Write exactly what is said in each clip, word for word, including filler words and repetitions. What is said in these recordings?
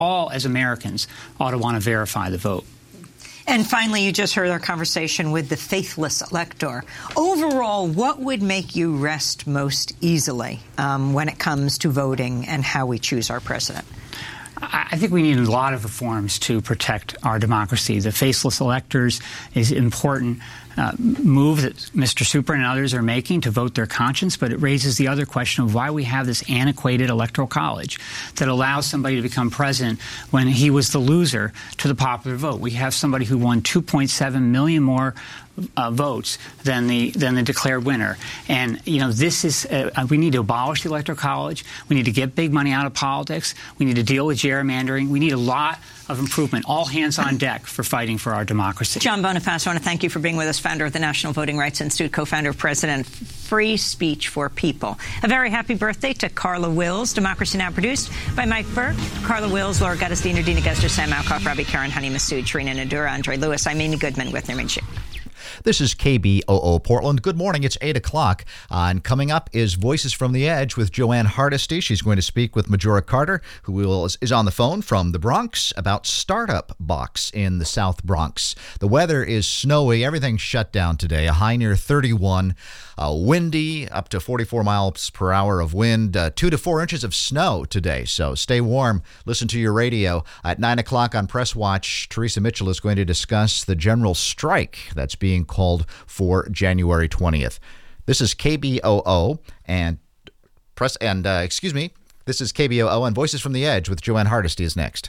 all, as Americans, ought to want to verify the vote. And finally, you just heard our conversation with the faithless elector. Overall, what would make you rest most easily um, when it comes to voting and how we choose our president? I think we need a lot of reforms to protect our democracy. The faceless electors is an important uh, move that Mister Super and others are making to vote their conscience, but it raises the other question of why we have this antiquated electoral college that allows somebody to become president when he was the loser to the popular vote. We have somebody who won two point seven million more Uh, votes than the than the declared winner. And, you know, this is, uh, we need to abolish the Electoral College. We need to get big money out of politics. We need to deal with gerrymandering. We need a lot of improvement. All hands on deck for fighting for our democracy. John Boniface, I want to thank you for being with us, founder of the National Voting Rights Institute, co-founder, president, Free Speech for People. A very happy birthday to Carla Wills. Democracy Now! Produced by Mike Burke, Carla Wills, Laura Gottesdiener, Dina Gester, Sam Alcoff, Robbie Karen, Honey Massoud, Sharina Nadura, Andre Lewis. I'm Amy Goodman with Nirmin Shah. This is K B O O Portland. Good morning. It's eight o'clock. Uh, and coming up is Voices from the Edge with Joanne Hardesty. She's going to speak with Majora Carter, who will, is on the phone from the Bronx about Startup Box in the South Bronx. The weather is snowy. Everything's shut down today. A high near thirty-one. Uh, windy, up to forty-four miles per hour of wind. Uh, two to four inches of snow today. So stay warm. Listen to your radio. At nine o'clock on Press Watch, Teresa Mitchell is going to discuss the general strike that's being called for January twentieth. This is K B O O and press and uh, excuse me. This is K B O O and Voices from the Edge with Joanne Hardesty is next.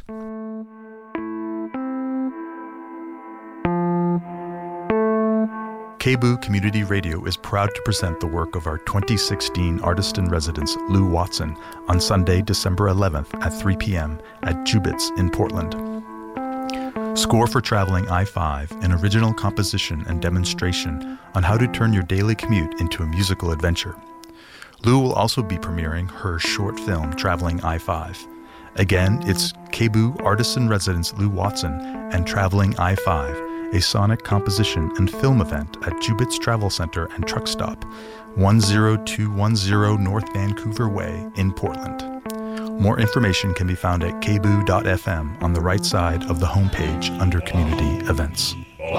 K B O O Community Radio is proud to present the work of our twenty sixteen Artist-in-Residence, Lou Watson, on Sunday, December eleventh at three p.m. at Jubitz in Portland. Score for Traveling I five, an original composition and demonstration on how to turn your daily commute into a musical adventure. Lou will also be premiering her short film, Traveling I five. Again, it's K B O O Artist-in-Residence Lou Watson and Traveling I five, a sonic composition and film event at Jubitz Travel Center and Truck Stop, one oh two one oh North Vancouver Way in Portland. More information can be found at k b o o dot f m on the right side of the homepage under Community Events.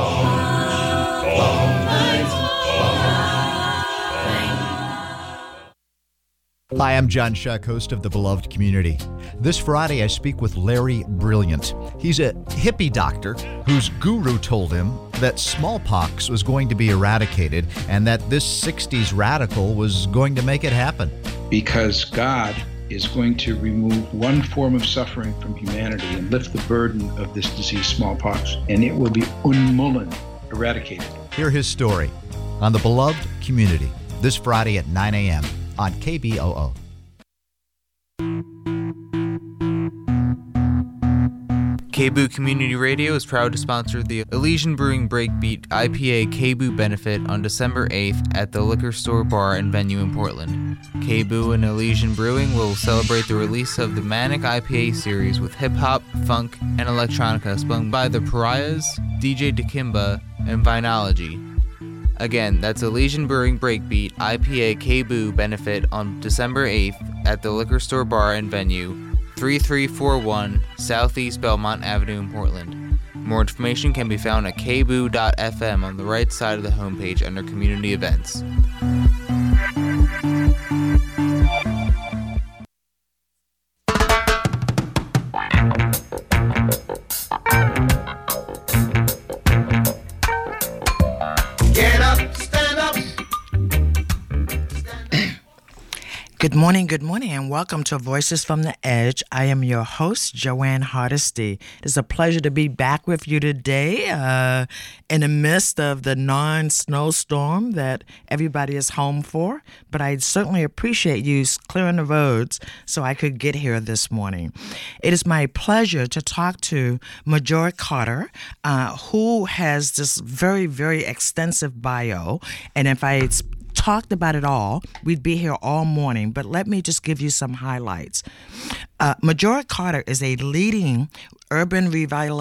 Hi, I'm John Shuck, host of The Beloved Community. This Friday, I speak with Larry Brilliant. He's a hippie doctor whose guru told him that smallpox was going to be eradicated and that this sixties radical was going to make it happen. Because God is going to remove one form of suffering from humanity and lift the burden of this disease, smallpox, and it will be unmullen, eradicated. Hear his story on The Beloved Community this Friday at nine a.m. on K B O O. K B O O Community Radio is proud to sponsor the Elysian Brewing Breakbeat I P A K B O O benefit on December eighth at the Liquor Store Bar and Venue in Portland. K B O O and Elysian Brewing will celebrate the release of the Manic I P A series with hip-hop, funk, and electronica spun by the Pariahs, D J Dikimba, and Vinology. Again, that's Elysian Brewing Breakbeat I P A K B O O benefit on December eighth at the Liquor Store Bar and Venue, thirty-three forty-one Southeast Belmont Avenue in Portland. More information can be found at k b o o dot f m on the right side of the homepage under Community Events. Good morning, good morning, and welcome to Voices from the Edge. I am your host, Joanne Hardesty. It's a pleasure to be back with you today uh, in the midst of the non-snowstorm that everybody is home for. But I certainly appreciate you clearing the roads so I could get here this morning. It is my pleasure to talk to Majora Carter, uh, who has this very, very extensive bio. And if I talked about it all, we'd be here all morning, but let me just give you some highlights. Uh, Majora Carter is a leading urban revitali-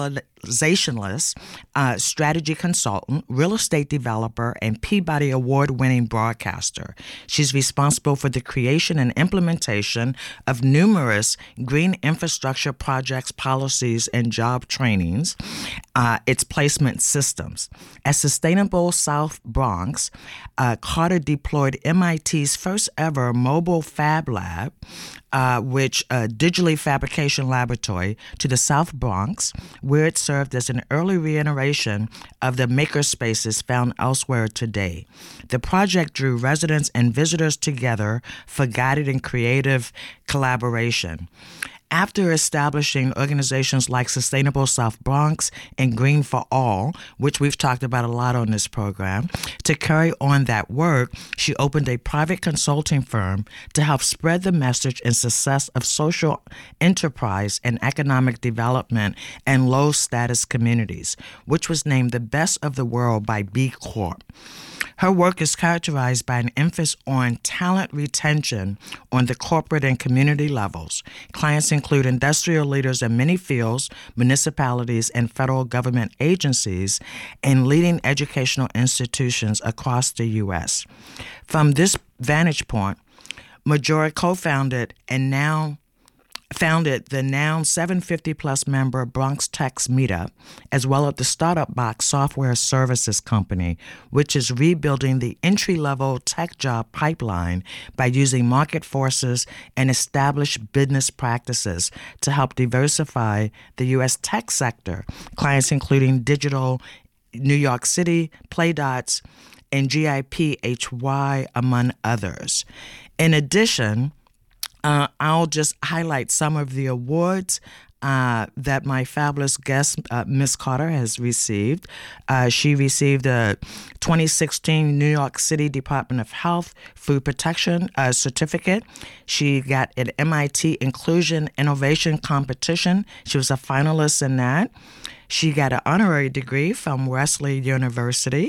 organizationalist, uh, strategy consultant, real estate developer, and Peabody Award-winning broadcaster. She's responsible for the creation and implementation of numerous green infrastructure projects, policies, and job trainings, uh, its placement systems. At Sustainable South Bronx, uh, Carter deployed M I T's first ever mobile fab lab, uh, which a uh, digitally fabrication laboratory, to the South Bronx, where it served as an early reiteration of the makerspaces found elsewhere today. The project drew residents and visitors together for guided and creative collaboration. After establishing organizations like Sustainable South Bronx and Green for All, which we've talked about a lot on this program, to carry on that work, she opened a private consulting firm to help spread the message and success of social enterprise and economic development in low-status communities, which was named the best of the world by B Corp. Her work is characterized by an emphasis on talent retention on the corporate and community levels. Clients include industrial leaders in many fields, municipalities, and federal government agencies, and leading educational institutions across the U S. From this vantage point, Majora co-founded and now founded the now seven hundred fifty plus member Bronx Techs Meetup, as well as the Startup Box Software Services Company, which is rebuilding the entry-level tech job pipeline by using market forces and established business practices to help diversify the U S tech sector. Clients including Digital New York City, Playdots, and G I P H Y, among others. In addition, Uh, I'll just highlight some of the awards uh, that my fabulous guest, uh, Miss Carter, has received. Uh, she received a twenty sixteen New York City Department of Health Food Protection uh, certificate. She got an M I T Inclusion Innovation Competition. She was a finalist in that. She got an honorary degree from Wesley University.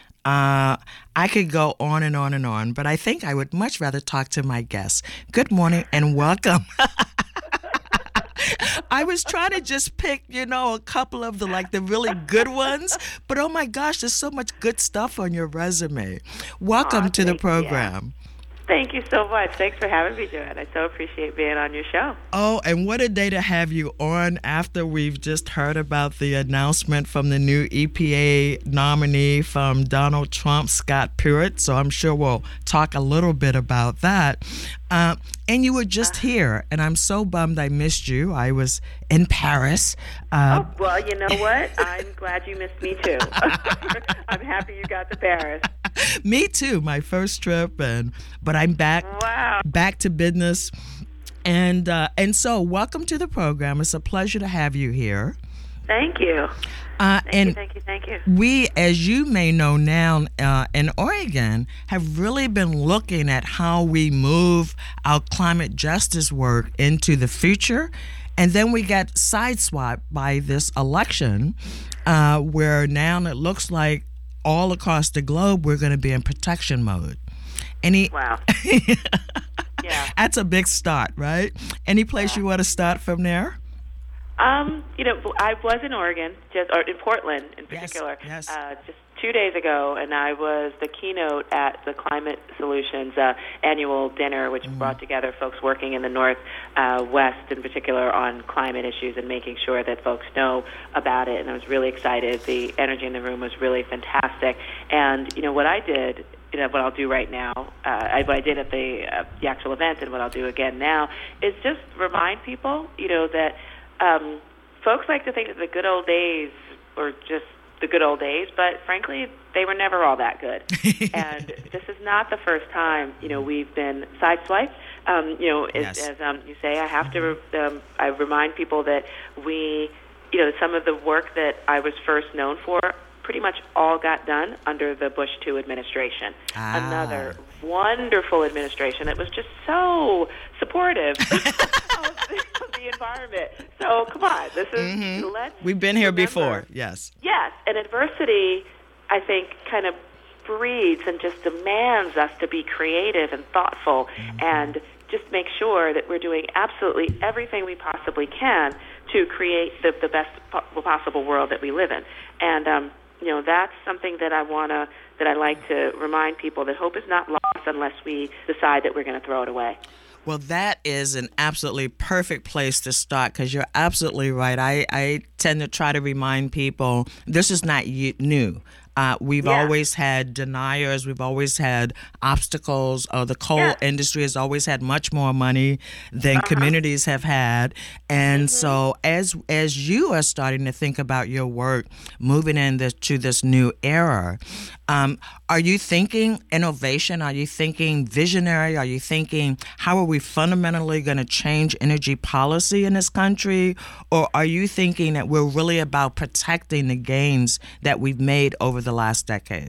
Uh, I could go on and on and on, but I think I would much rather talk to my guests. Good morning and welcome. I was trying to just pick, you know, a couple of the, like, the really good ones, but oh my gosh, there's so much good stuff on your resume. Welcome Aw, to the thank- program. yeah. Thank you so much. Thanks for having me, Joanne. I so appreciate being on your show. Oh, and what a day to have you on after we've just heard about the announcement from the new E P A nominee from Donald Trump, Scott Pruitt. So I'm sure we'll talk a little bit about that. Uh, and you were just here, and I'm so bummed I missed you. I was in Paris. Uh, oh, well, you know what? I'm glad you missed me, too. I'm happy you got to Paris. Me too, my first trip, and but I'm back, wow. back to business. And, uh, and so welcome to the program. It's a pleasure to have you here. Thank you. Uh, thank and you, thank you, thank you. We, as you may know now, uh, in Oregon, have really been looking at how we move our climate justice work into the future. And then we got sideswiped by this election, uh, where now it looks like all across the globe we're going to be in protection mode. Any wow. Yeah. That's a big start, right? Any place yeah. you want to start from there? Um, you know, I was in Oregon, just or in Portland in particular, yes, yes. Uh, just two days ago, and I was the keynote at the Climate Solutions uh, annual dinner, which mm. brought together folks working in the North, uh, West, in particular, on climate issues and making sure that folks know about it. And I was really excited. The energy in the room was really fantastic. And you know what I did. You know, what I'll do right now, uh, I, what I did at the uh, the actual event, and what I'll do again now, is just remind people, you know, that. Um, folks like to think that the good old days were just the good old days, but frankly, they were never all that good. And this is not the first time, you know, we've been sideswiped. Um, you know, as, yes. as um, you say, I have to, um, I remind people that we, you know, some of the work that I was first known for pretty much all got done under the Bush two administration. Ah. Another wonderful administration that was just so supportive of, the, of the environment. So come on, this is mm-hmm. let's We've been here remember, before. Yes. Yes, and adversity, I think, kind of breeds and just demands us to be creative and thoughtful mm-hmm. and just make sure that we're doing absolutely everything we possibly can to create the, the best po- possible world that we live in. And, um, you know, that's something that I want to, that I like to remind people, that hope is not lost unless we decide that we're going to throw it away. Well, that is an absolutely perfect place to start, because you're absolutely right. I, I tend to try to remind people this is not new. Uh, we've yeah. always had deniers. We've always had obstacles. Uh, the coal yeah. industry has always had much more money than uh-huh. communities have had. And mm-hmm. so as as you are starting to think about your work, moving into this new era, um, are you thinking innovation? Are you thinking visionary? Are you thinking how are we fundamentally going to change energy policy in this country? Or are you thinking that we're really about protecting the gains that we've made over the last decade?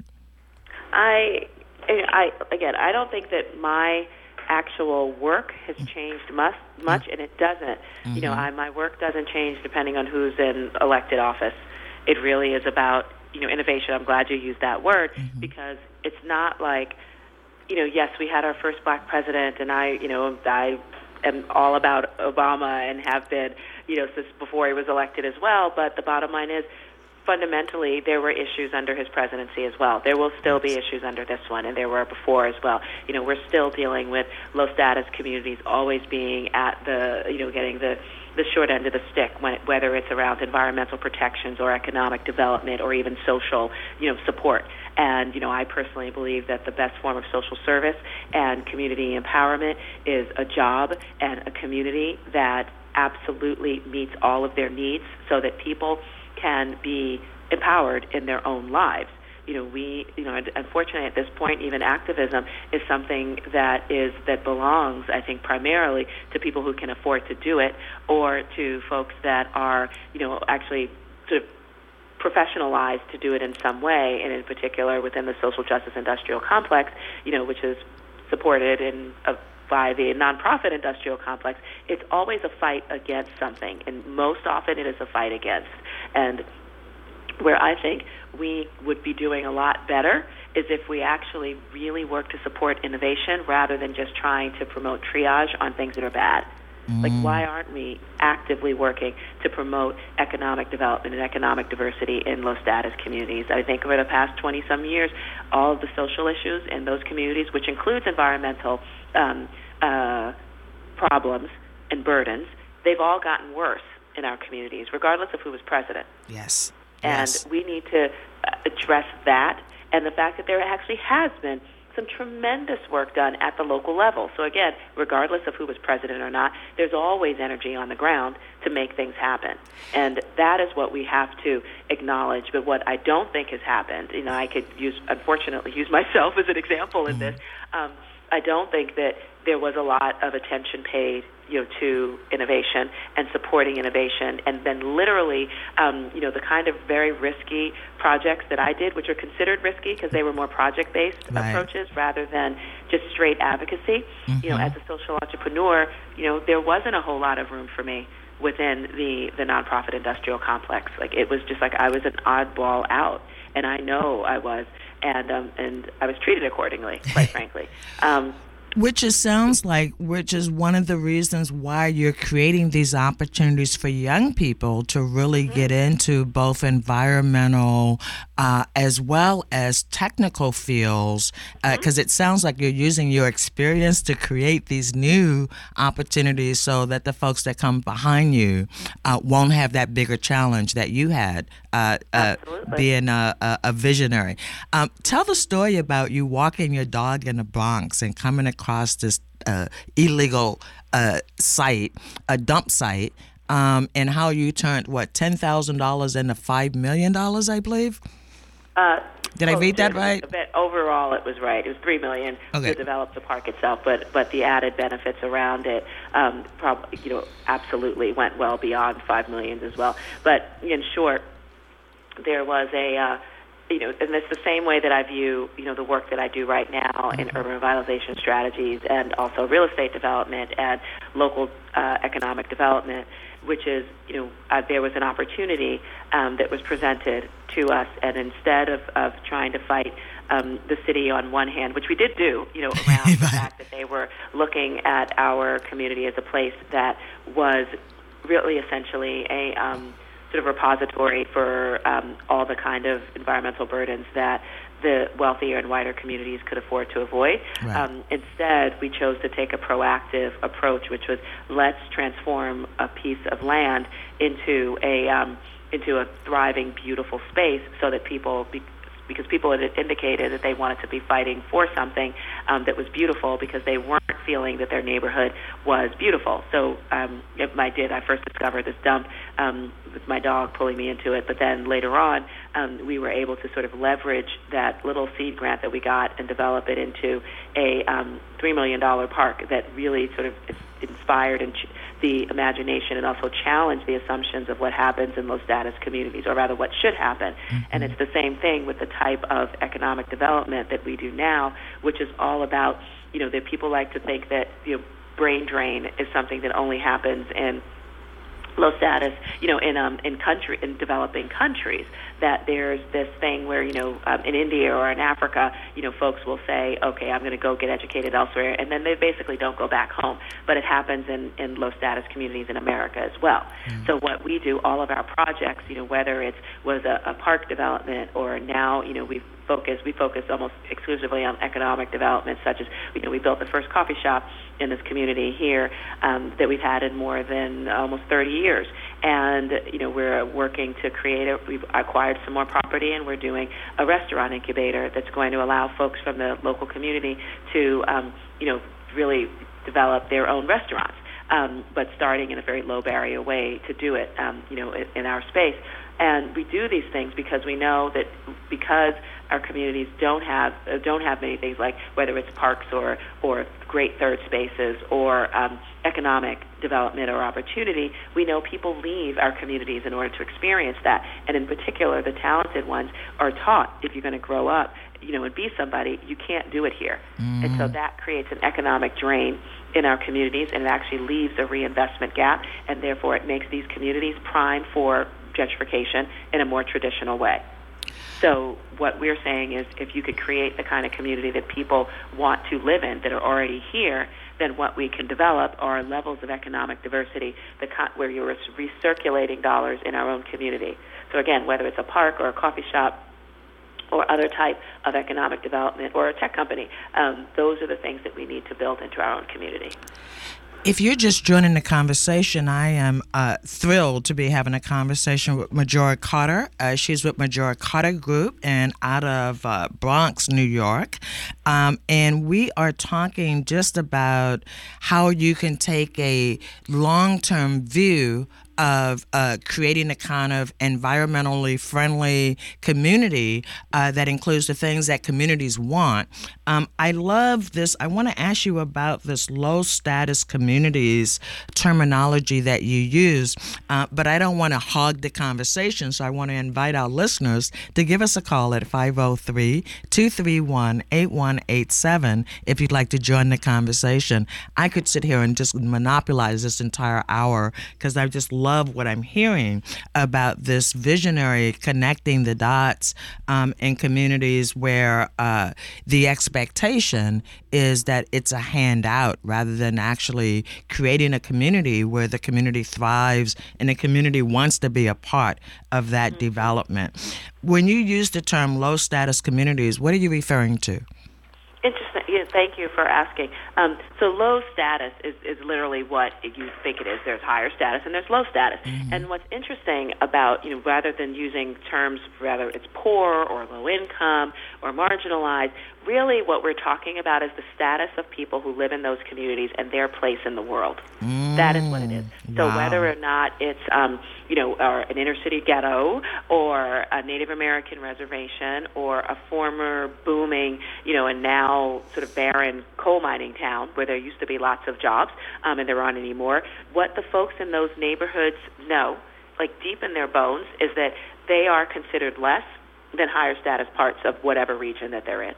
I, I again, I don't think that my actual work has changed much, much, and it doesn't. Mm-hmm. You know, I, my work doesn't change depending on who's in elected office. It really is about, you know, innovation. I'm glad you used that word mm-hmm. because it's not like, you know, yes, we had our first black president, and I, you know, I am all about Obama and have been, you know, since before he was elected as well. But the bottom line is, fundamentally, there were issues under his presidency as well. There will still be issues under this one, and there were before as well. You know, we're still dealing with low-status communities always being at the, you know, getting the, the short end of the stick, when it, whether it's around environmental protections or economic development or even social, you know, support. And, you know, I personally believe that the best form of social service and community empowerment is a job and a community that absolutely meets all of their needs so that people can be empowered in their own lives. You know, we, you know, unfortunately at this point, even activism is something that is, that belongs, I think, primarily to people who can afford to do it, or to folks that are, you know, actually sort of professionalized to do it in some way, and in particular within the social justice industrial complex, you know, which is supported in a by the nonprofit industrial complex. It's always a fight against something, and most often it is a fight against. And where I think we would be doing a lot better is if we actually really work to support innovation rather than just trying to promote triage on things that are bad. Mm. Like, why aren't we actively working to promote economic development and economic diversity in low-status communities? I think over the past twenty-some years, all of the social issues in those communities, which includes environmental um, uh, problems and burdens, they've all gotten worse in our communities, regardless of who was president. Yes. And yes. we need to address that, and the fact that there actually has been some tremendous work done at the local level. So again, regardless of who was president or not, there's always energy on the ground to make things happen. And that is what we have to acknowledge. But what I don't think has happened, you know, I could use, unfortunately, use myself as an example in mm-hmm. this. Um, I don't think that there was a lot of attention paid, you know, to innovation and supporting innovation, and then literally, um, you know, the kind of very risky projects that I did, which are considered risky because they were more project-based right. approaches rather than just straight advocacy. Mm-hmm. You know, as a social entrepreneur, you know, there wasn't a whole lot of room for me within the the nonprofit industrial complex. Like, it was just like I was an oddball out, and I know I was, and um, and I was treated accordingly, quite frankly. Um, Which it sounds like, which is one of the reasons why you're creating these opportunities for young people to really mm-hmm. get into both environmental uh, as well as technical fields, because uh, mm-hmm. it sounds like you're using your experience to create these new opportunities so that the folks that come behind you uh, won't have that bigger challenge that you had uh, uh, being a, a, a visionary. Um, tell the story about you walking your dog in the Bronx and coming across across this uh, illegal uh, site, a dump site, um, and how you turned, what, ten thousand dollars into five million dollars, I believe? Uh, Did well, I read that right? A bit, overall, it was right. It was three million dollars okay. to develop the park itself, but but the added benefits around it, um, probably, you know, absolutely went well beyond five million dollars as well. But in short, there was a... Uh, You know, and it's the same way that I view, you know, the work that I do right now in urban revitalization strategies and also real estate development and local uh, economic development, which is, you know, uh, there was an opportunity um, that was presented to us, and instead of, of trying to fight um, the city on one hand, which we did do, you know, around the fact that they were looking at our community as a place that was really essentially a um, sort of repository for um, all the kind of environmental burdens that the wealthier and wider communities could afford to avoid. Right. Um, instead, we chose to take a proactive approach, which was let's transform a piece of land into a um, into a thriving, beautiful space, so that people, be, because people had indicated that they wanted to be fighting for something um, that was beautiful, because they weren't feeling that their neighborhood was beautiful. So um, I did. I first discovered this dump um, with my dog pulling me into it, but then later on, um, we were able to sort of leverage that little seed grant that we got and develop it into a um, three million dollars park that really sort of inspired and ch- the imagination, and also challenged the assumptions of what happens in low-status communities, or rather what should happen. Mm-hmm. And it's the same thing with the type of economic development that we do now, which is all about, you know, that people like to think that, you know, brain drain is something that only happens in low status, you know, in um in country in developing countries. That there's this thing where, you know, um, in India or in Africa, you know, folks will say, okay, I'm going to go get educated elsewhere, and then they basically don't go back home. But it happens in, in low status communities in America as well. Mm-hmm. So what we do, all of our projects, you know, whether it was a, a park development, or now, you know, we focus we focus almost exclusively on economic development, such as, you know, we built the first coffee shop in this community here um, that we've had in more than almost thirty years. And, you know, we're working to create a, we've acquired some more property, and we're doing a restaurant incubator that's going to allow folks from the local community to, um, you know, really develop their own restaurants, um, but starting in a very low barrier way to do it, um, you know, in, in our space. And we do these things because we know that because our communities don't have uh, don't have many things, like whether it's parks or or great third spaces or um, economic development or opportunity, we know people leave our communities in order to experience that. And in particular, the talented ones are taught, if you're going to grow up, you know, and be somebody, you can't do it here. Mm-hmm. And so that creates an economic drain in our communities, and it actually leaves a reinvestment gap, and therefore it makes these communities prime for gentrification in a more traditional way. So what we're saying is, if you could create the kind of community that people want to live in, that are already here, then what we can develop are levels of economic diversity the co- where you're recirculating dollars in our own community. So again, whether it's a park or a coffee shop or other type of economic development or a tech company, um, those are the things that we need to build into our own community. If you're just joining the conversation, I am uh, thrilled to be having a conversation with Majora Carter. Uh, she's with Majora Carter Group and out of uh, Bronx, New York. Um, and we are talking just about how you can take a long-term view of uh, creating a kind of environmentally friendly community uh, that includes the things that communities want. Um, I love this. I want to ask you about this low status communities terminology that you use, uh, but I don't want to hog the conversation, so I want to invite our listeners to give us a call at five oh three, two three one, eight one eight seven if you'd like to join the conversation. I could sit here and just monopolize this entire hour because I just love love what I'm hearing about this visionary connecting the dots um, in communities where uh, the expectation is that it's a handout rather than actually creating a community where the community thrives and the community wants to be a part of that mm-hmm. development. When you use the term low status communities, what are you referring to? Interesting. Yeah, thank you for asking. Um, so low status is, is literally what you think it is. There's higher status and there's low status. Mm-hmm. And what's interesting about, you know, rather than using terms, whether it's poor or low income or marginalized, really what we're talking about is the status of people who live in those communities and their place in the world. Mm, that is what it is. So wow. whether or not it's, um, you know, or an inner city ghetto or a Native American reservation or a former booming, you know, and now sort of barren coal mining town where there used to be lots of jobs um, and there aren't anymore, what the folks in those neighborhoods know, like deep in their bones, is that they are considered less than higher status parts of whatever region that they're in.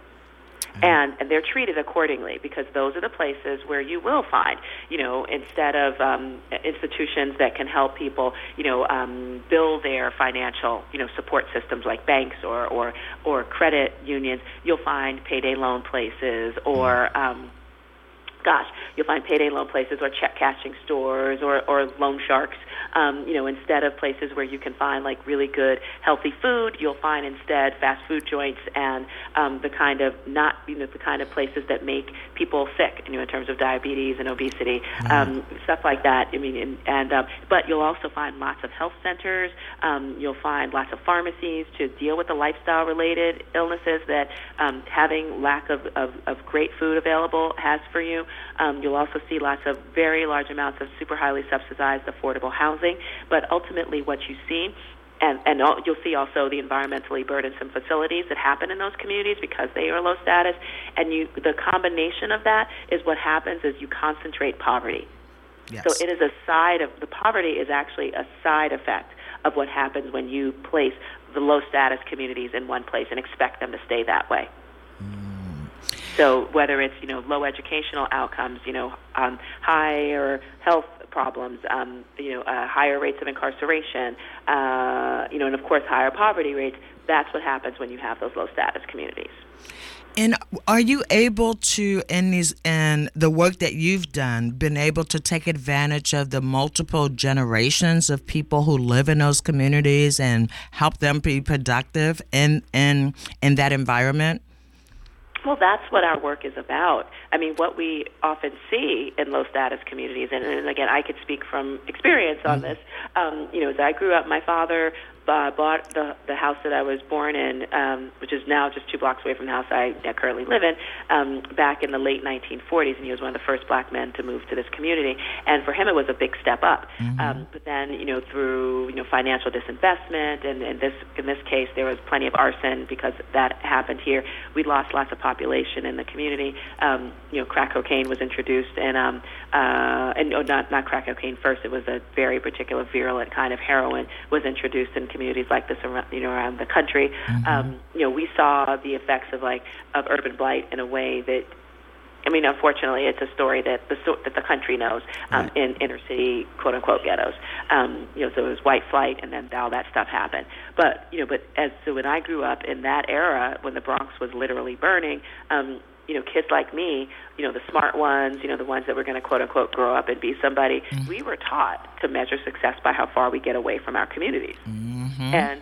And, and they're treated accordingly because those are the places where you will find, you know, instead of um, institutions that can help people, you know, um, build their financial, you know, support systems like banks or, or, or credit unions, you'll find payday loan places or, um, gosh, you'll find payday loan places or check cashing stores or, or loan sharks. Um, you know, instead of places where you can find like really good, healthy food, you'll find instead fast food joints and um, the kind of not, you know, the kind of places that make people sick, you know, in terms of diabetes and obesity, mm-hmm. um, stuff like that. I mean, and, and um, but you'll also find lots of health centers. Um, you'll find lots of pharmacies to deal with the lifestyle-related illnesses that um, having lack of, of, of great food available has for you. Um, you'll also see lots of very large amounts of super highly subsidized affordable housing. But ultimately what you see, and, and all, you'll see also the environmentally burdensome facilities that happen in those communities because they are low status. And you, the combination of that is what happens is you concentrate poverty. Yes. So it is a side of, the poverty is actually a side effect of what happens when you place the low status communities in one place and expect them to stay that way. So whether it's, you know, low educational outcomes, you know, um, higher health problems, um, you know, uh, higher rates of incarceration, uh, you know, and of course higher poverty rates, that's what happens when you have those low status communities. And are you able to, in these, in the work that you've done, been able to take advantage of the multiple generations of people who live in those communities and help them be productive in in in that environment? Well, that's what our work is about. I mean, what we often see in low-status communities, and, and again, I could speak from experience on this, um, you know, as I grew up, my father uh, bought the the house that I was born in, um, which is now just two blocks away from the house I, I currently live in, um, back in the late nineteen forties, and he was one of the first black men to move to this community. And for him, it was a big step up. Mm-hmm. Um, but then, you know, through you know financial disinvestment, and, and this in this case, there was plenty of arson because that happened here. We lost lots of population in the community. Um, you know, crack cocaine was introduced, and um, uh, and oh, not not crack cocaine first. It was a very particular virulent kind of heroin was introduced in communities like this around you know around the country. Mm-hmm. Um, you know, we saw the effects of like of urban blight in a way that, I mean, unfortunately, it's a story that the that the country knows um, right. in inner city quote unquote ghettos. Um, you know, so it was white flight, and then all that stuff happened. But you know, but as so when I grew up in that era, when the Bronx was literally burning. Um, You know, kids like me, you know, the smart ones, you know, the ones that were going to quote unquote grow up and be somebody. Mm-hmm. We were taught to measure success by how far we get away from our communities, mm-hmm. and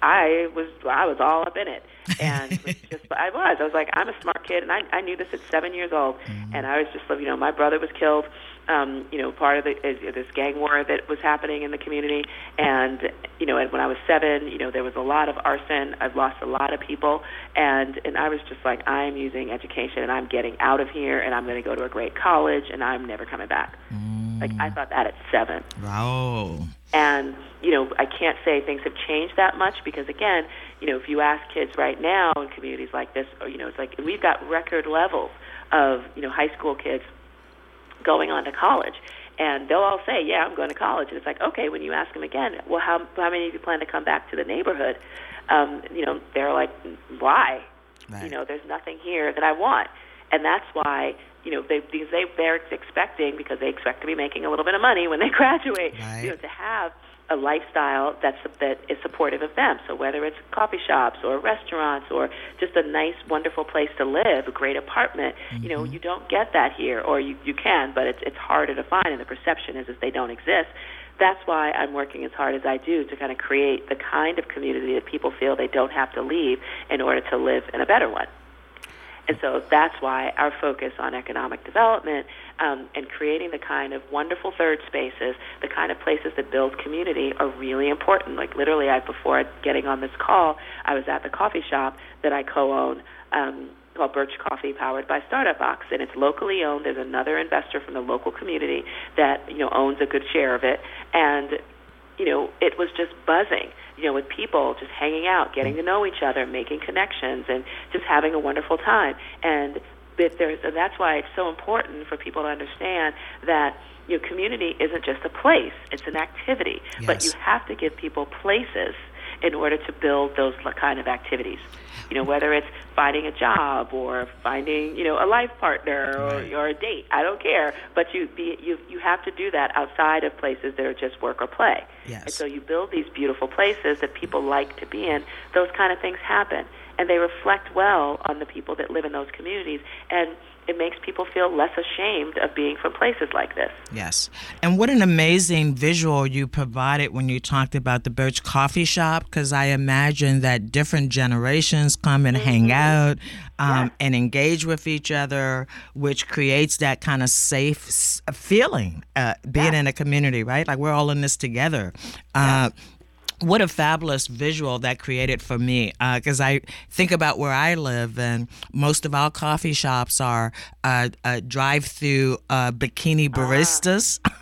I was I was all up in it, and it was just I was I was like I'm a smart kid, and I I knew this at seven years old, mm-hmm. and I was just you know my brother was killed, um, you know part of the uh, this gang war that was happening in the community, and you know and when I was seven, you know there was a lot of arson. I've lost a lot of people, and and I was just like I'm using education, and I'm getting out of here, and I'm going to go to a great college, and I'm never coming back. Mm. Like I thought that at seven. Wow. And, you know, I can't say things have changed that much because, again, you know, if you ask kids right now in communities like this, or, you know, it's like we've got record levels of, you know, high school kids going on to college. And they'll all say, yeah, I'm going to college. And it's like, okay, when you ask them again, well, how, how many of you plan to come back to the neighborhood? Um, you know, they're like, why? Right. You know, there's nothing here that I want. And that's why, you know, they, because they, they're expecting, because they expect to be making a little bit of money when they graduate, right. you know, to have a lifestyle that's, that is supportive of them. So whether it's coffee shops or restaurants or just a nice, wonderful place to live, a great apartment, mm-hmm. you know, you don't get that here, or you, you can, but it's, it's harder to find, and the perception is that they don't exist. That's why I'm working as hard as I do to kind of create the kind of community that people feel they don't have to leave in order to live in a better one. And so that's why our focus on economic development um, and creating the kind of wonderful third spaces, the kind of places that build community are really important. Like literally, I before getting on this call, I was at the coffee shop that I co-own um, called Birch Coffee, powered by Startup Box, and it's locally owned. There's another investor from the local community that you know owns a good share of it, and you know it was just buzzing. You know, with people just hanging out, getting to know each other, making connections, and just having a wonderful time. And there's, and that's why it's so important for people to understand that you know, community isn't just a place; it's an activity. Yes. But you have to give people places in order to build those kind of activities. You know, whether it's finding a job or finding, you know, a life partner or, right. or a date. I don't care. But you be, you you have to do that outside of places that are just work or play. Yes. And so you build these beautiful places that people like to be in. Those kind of things happen. And they reflect well on the people that live in those communities. And it makes people feel less ashamed of being from places like this. Yes. And what an amazing visual you provided when you talked about the Birch Coffee Shop, because I imagine that different generations come and mm-hmm. hang out um, yes. and engage with each other, which creates that kind of safe s- feeling, uh, being yeah. in a community, right? Like we're all in this together. Uh, yeah. What a fabulous visual that created for me, because uh, I think about where I live, and most of our coffee shops are uh, uh, drive-through uh, bikini baristas. Uh.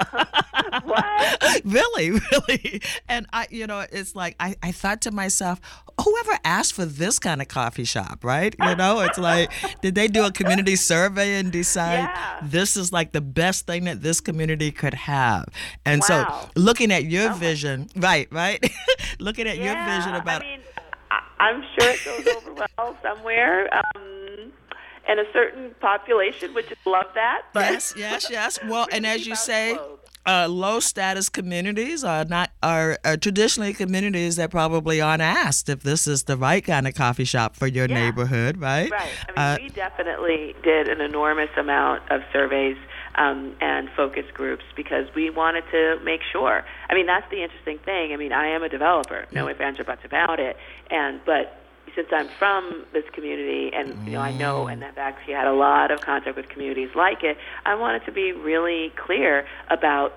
What? Really, really. And I, you know, it's like I, I thought to myself, whoever asked for this kind of coffee shop, right? You know, it's like, did they do a community survey and decide yeah. this is like the best thing that this community could have? And wow. so looking at your oh vision, right, right? looking at yeah, your vision about... I mean, I, I'm sure it goes over well somewhere. Um, And a certain population would just love that. But yes, yes, yes. Well, and as you say, uh, low-status communities are not are, are traditionally communities that probably aren't asked if this is the right kind of coffee shop for your yeah. neighborhood, right? Right. I mean, uh, we definitely did an enormous amount of surveys um, and focus groups because we wanted to make sure. I mean, that's the interesting thing. I mean, I am a developer, no ifs, ands, or buts about it, and but. Since I'm from this community, and you know, I know and have actually had a lot of contact with communities like it, I wanted to be really clear about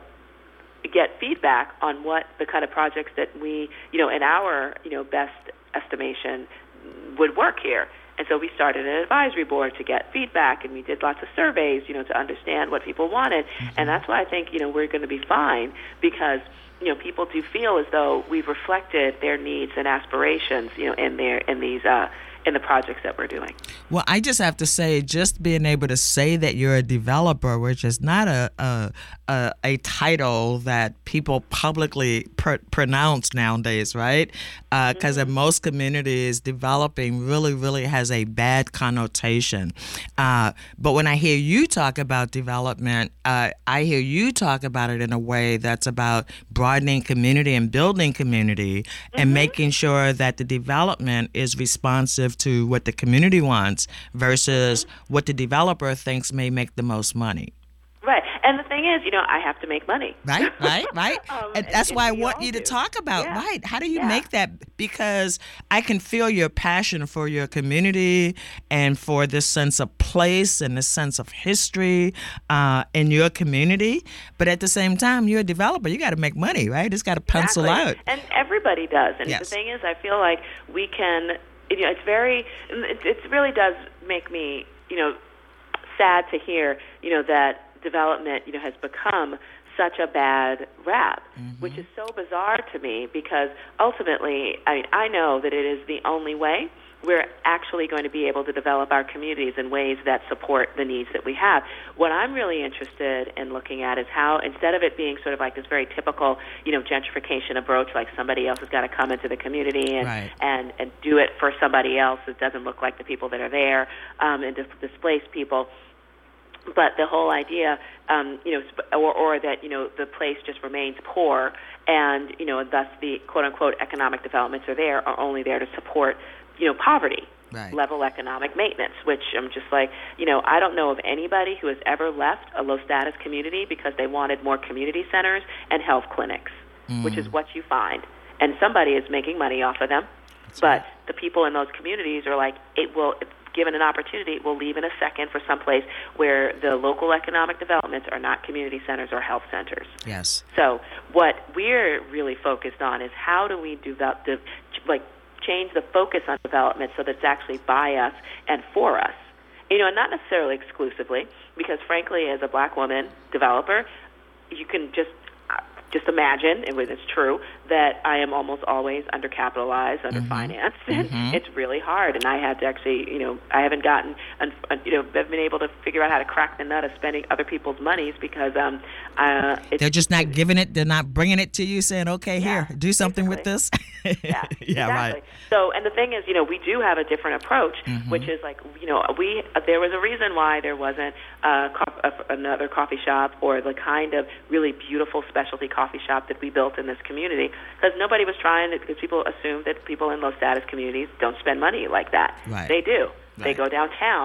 get feedback on what the kind of projects that we, you know, in our you know best estimation would work here. And so we started an advisory board to get feedback, and we did lots of surveys, you know, to understand what people wanted. Mm-hmm. And that's why I think you know we're going to be fine because. You know, people do feel as though we've reflected their needs and aspirations, you know, in their in these uh, in the projects that we're doing. Well, I just have to say, just being able to say that you're a developer, which is not a a, a, a title that people publicly pr- pronounce nowadays, right? Because uh, mm-hmm. in most communities, developing really, really has a bad connotation. Uh, but when I hear you talk about development, uh, I hear you talk about it in a way that's about broadening community and building community mm-hmm. and making sure that the development is responsive to what the community wants versus mm-hmm. what the developer thinks may make the most money. Right. And the thing is, you know, I have to make money. Right, right, right. um, and and that's and why I want you to do. talk about, yeah. right, how do you yeah. make that? Because I can feel your passion for your community and for this sense of place and this sense of history uh, in your community. But at the same time, you're a developer. You got to make money, right? It's got to pencil exactly. out. And everybody does. And yes. the thing is, I feel like we can, you know, it's very, it, it really does make me, you know, sad to hear, you know, that development, you know, has become such a bad rap, mm-hmm. which is so bizarre to me because ultimately, I mean, I know that it is the only way we're actually going to be able to develop our communities in ways that support the needs that we have. What I'm really interested in looking at is how, instead of it being sort of like this very typical, you know, gentrification approach, like somebody else has got to come into the community and right. and, and do it for somebody else that doesn't look like the people that are there um, and dis- displace people. But the whole idea, um, you know, or, or that, you know, the place just remains poor and, you know, thus the quote-unquote economic developments are there, are only there to support, you know, poverty, right. level economic maintenance, which I'm just like, you know, I don't know of anybody who has ever left a low-status community because they wanted more community centers and health clinics, mm. which is what you find. And somebody is making money off of them. That's but right. the people in those communities are like, it will... given an opportunity, we'll leave in a second for someplace where the local economic developments are not community centers or health centers. Yes. So what we're really focused on is how do we develop, de- like change the focus on development so that it's actually by us and for us. You know, and not necessarily exclusively, because frankly, as a black woman developer, you can just just imagine, and it's true, that I am almost always undercapitalized, underfinanced, mm-hmm. and mm-hmm. it's really hard. And I had to actually, you know, I haven't gotten, you know, I've been able to figure out how to crack the nut of spending other people's monies because um, uh, it's, they're just not giving it, they're not bringing it to you, saying, okay, yeah, here, do something basically. with this. yeah, yeah, exactly. right. So, and the thing is, you know, we do have a different approach, mm-hmm. which is like, you know, we there was a reason why there wasn't uh, co- another coffee shop or the kind of really beautiful specialty coffee shop that we built in this community, because nobody was trying to, because people assume that people in low status communities don't spend money like that. Right. They do. Right. They go downtown,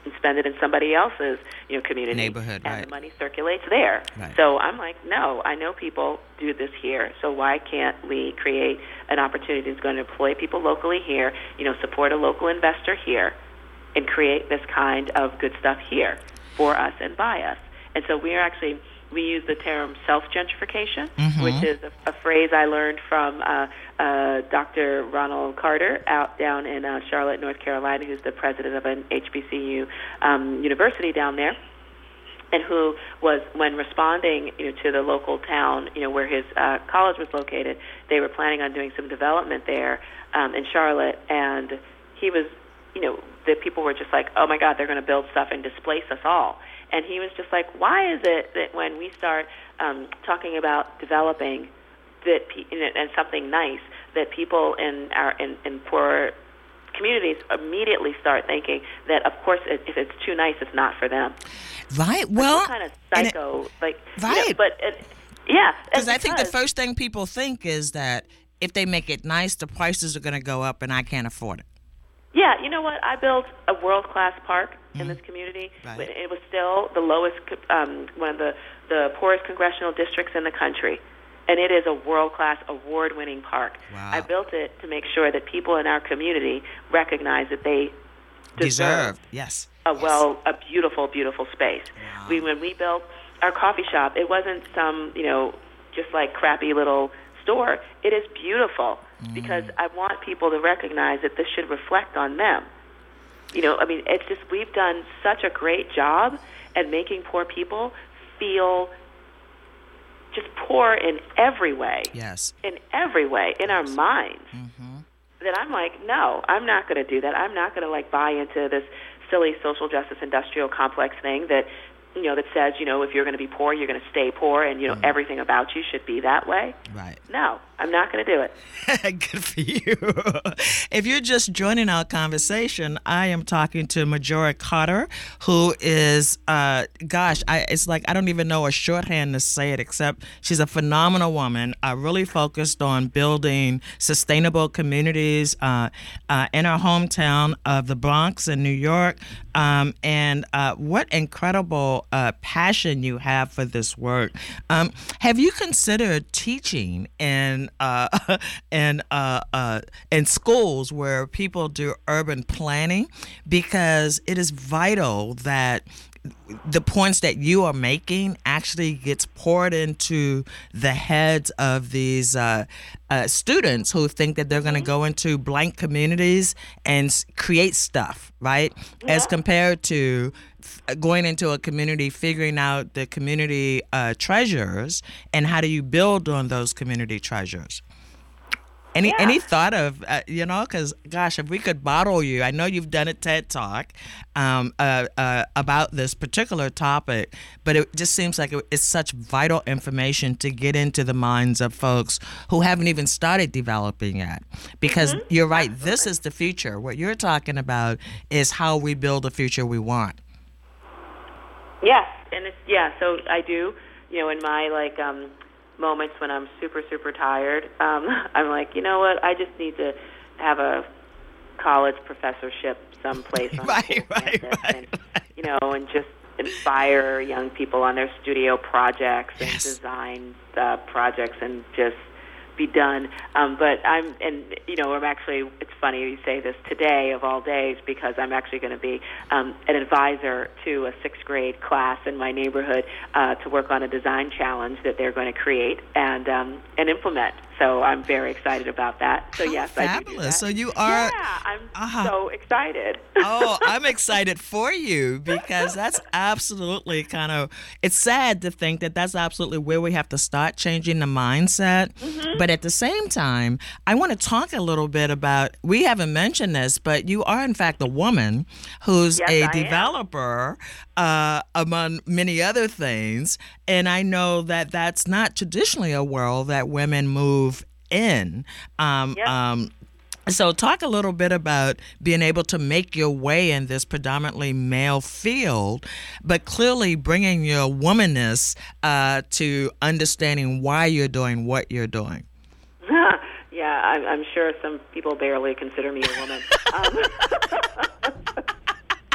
and spend it in somebody else's, you know, community. Neighborhood, and right. the money circulates there. Right. So I'm like, no, I know people do this here, so why can't we create an opportunity that's going to employ people locally here, you know, support a local investor here, and create this kind of good stuff here for us and by us. And so we are actually, we use the term self-gentrification, Mm-hmm. which is a, a phrase I learned from uh, uh, Doctor Ronald Carter out down in uh, Charlotte, North Carolina, who's the president of an H B C U um, university down there, and who was, when responding, you know, to the local town, you know, where his uh, college was located, they were planning on doing some development there um, in Charlotte, and he was, you know, the people were just like, oh my God, they're going to build stuff and displace us all. And he was just like, why is it that when we start um, talking about developing that pe- and something nice, that people in our in, in poor communities immediately start thinking that, of course, if it's too nice, it's not for them. Right. Well, kind of psycho, it, like right. You know, but it, yeah, because I think the first thing people think is that if they make it nice, the prices are going to go up, and I can't afford it. Yeah, you know what? I built a world-class park mm-hmm. in this community. Right. It was still the lowest, um, one of the, the poorest congressional districts in the country, and it is a world-class, award-winning park. Wow. I built it to make sure that people in our community recognize that they deserve, deserve. Yes. a yes. well, a beautiful, beautiful space. Wow. We when we built our coffee shop, it wasn't some, you know, just like crappy little store. It is beautiful. Because I want people to recognize that this should reflect on them. You know, I mean, it's just we've done such a great job at making poor people feel just poor in every way. Yes. In every way, in our minds. Mm-hmm. That I'm like, no, I'm not going to do that. I'm not going to, like, buy into this silly social justice industrial complex thing that, you know, that says, you know, if you're going to be poor, you're going to stay poor, and, you know, mm. everything about you should be that way. Right. No, I'm not going to do it. Good for you. If you're just joining our conversation, I am talking to Majora Carter, who is, uh, gosh, I, it's like I don't even know a shorthand to say it, except she's a phenomenal woman, uh, really focused on building sustainable communities uh, uh, in our hometown of the Bronx in New York. Um, and uh, what incredible uh, passion you have for this work. Um, have you considered teaching in uh, in uh, uh, in schools where people do urban planning? Because it is vital that the points that you are making actually gets poured into the heads of these uh, uh, students who think that they're going to go into blank communities and s- create stuff, right? Yeah. As compared to f- going into a community, figuring out the community uh, treasures and how do you build on those community treasures. Any yeah. any thought of, uh, you know, because, gosh, if we could bottle you, I know you've done a TED Talk um, uh, uh, about this particular topic, but it just seems like it's such vital information to get into the minds of folks who haven't even started developing yet. Because mm-hmm. you're right, Absolutely. This is the future. What you're talking about is how we build the future we want. Yes, and it's, yeah, so I do, you know, in my, like, um, moments when I'm super, super tired, um, I'm like, you know what, I just need to have a college professorship someplace on right, the right, campus right, and, right. you know, and just inspire young people on their studio projects and yes. design uh, projects and just be done. Um, but I'm, and, you know, I'm actually, it's funny you say this today of all days because I'm actually going to be um, an advisor to a sixth grade class in my neighborhood uh, to work on a design challenge that they're going to create and um, and implement. So I'm very excited about that. So How yes, fabulous. I do do that. So you are. Yeah, I'm uh-huh. so excited. Oh, I'm excited for you because that's absolutely kind of, it's sad to think that that's absolutely where we have to start changing the mindset. Mm-hmm. But at the same time, I want to talk a little bit about, we haven't mentioned this, but you are in fact a woman who's yes, a I developer uh, among many other things. And I know that that's not traditionally a world that women move in. Um, yep. um, so talk a little bit about being able to make your way in this predominantly male field, but clearly bringing your womanness uh, to understanding why you're doing what you're doing. Yeah, I'm, I'm sure some people barely consider me a woman. Um,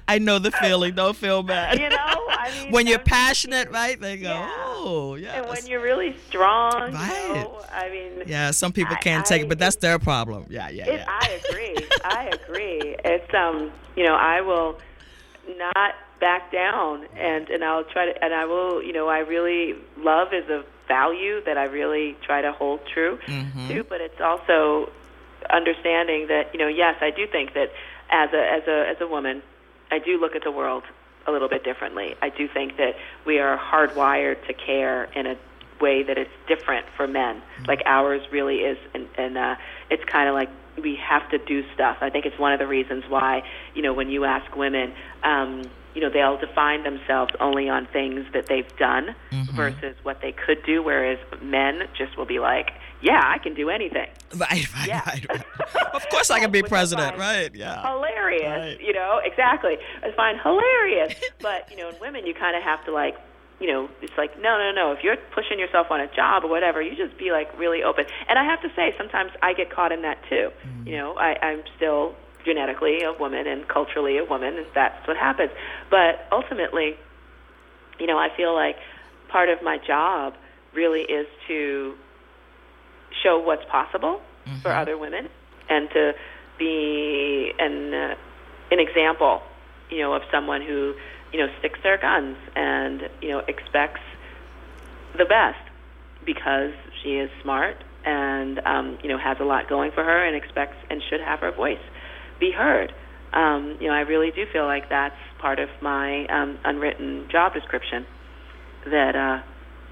I know the feeling. Don't feel bad. You know, I mean, when you're I'm passionate, thinking, right? They go, yeah. oh, yeah. And when you're really strong, right? You know, I mean, yeah. Some people can't I, take I, it, but that's their problem. Yeah, yeah, it, yeah. I agree. I agree. It's um, you know, I will not back down, and and I'll try to, and I will, you know, I really love is a value that I really try to hold true mm-hmm. to, but it's also understanding that, you know, yes, I do think that as a as a as a woman, I do look at the world a little bit differently. I do think that we are hardwired to care in a way that it's different for men. Mm-hmm. Like ours really is, and, and uh, it's kind of like we have to do stuff. I think it's one of the reasons why, you know, when you ask women, um, you know, they'll define themselves only on things that they've done mm-hmm. versus what they could do, whereas men just will be like, yeah, I can do anything. Right, right, yeah. right, right. Of course I can be president, right, yeah. Hilarious, right. you know, exactly. I find hilarious. But, you know, in women, you kind of have to, like, you know, it's like, no, no, no. If you're pushing yourself on a job or whatever, you just be, like, really open. And I have to say, sometimes I get caught in that, too. Mm. You know, I, I'm still genetically a woman and culturally a woman, and that's what happens. But ultimately, you know, I feel like part of my job really is to show what's possible mm-hmm. for other women and to be an, uh, an example, you know, of someone who, you know, sticks their guns and, you know, expects the best because she is smart and, um, you know, has a lot going for her and expects and should have her voice be heard. Um, you know, I really do feel like that's part of my um, unwritten job description. That, uh,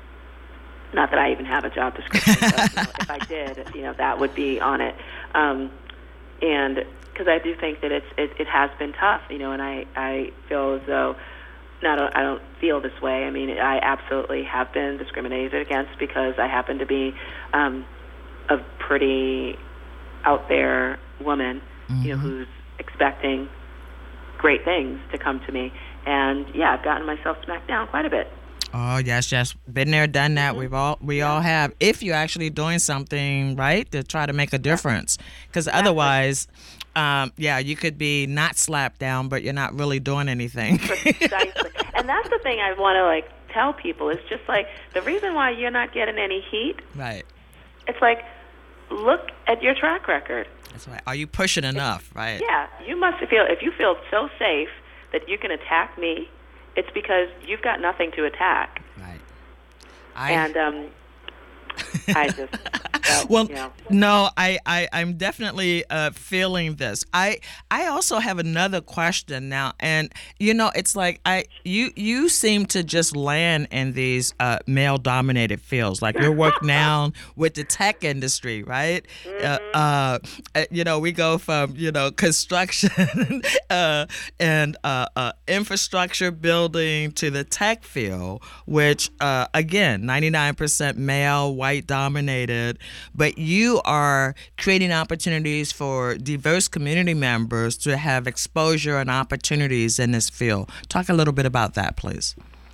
not that I even have a job description, but you know, if I did, you know, that would be on it. Um, and because I do think that it's it, it has been tough, you know, and I, I feel as though, not I don't feel this way. I mean, I absolutely have been discriminated against because I happen to be um, a pretty out there woman. Mm-hmm. You know, who's expecting great things to come to me. And, yeah, I've gotten myself smacked down quite a bit. Oh, yes, yes. Been there, done that. Mm-hmm. We've all, we yeah. all have. If you're actually doing something, right, to try to make a difference. Because exactly. otherwise, um, yeah, you could be not slapped down, but you're not really doing anything. Precisely. And that's the thing I want to, like, tell people. It's just, like, the reason why you're not getting any heat. Right. It's like, look at your track record. That's right. Are you pushing enough, right? Yeah. You must feel, if you feel so safe that you can attack me, it's because you've got nothing to attack. Right. I, and um, I just... So, well, you know. no, I, I, I'm definitely uh, feeling this. I I also have another question now, and you know, it's like I you you seem to just land in these uh, male-dominated fields. Like your work now with the tech industry, right? Mm-hmm. Uh, uh, you know, we go from you know construction uh, and uh, uh, infrastructure building to the tech field, which uh, again, ninety-nine percent male, white-dominated. But you are creating opportunities for diverse community members to have exposure and opportunities in this field. Talk a little bit about that, please.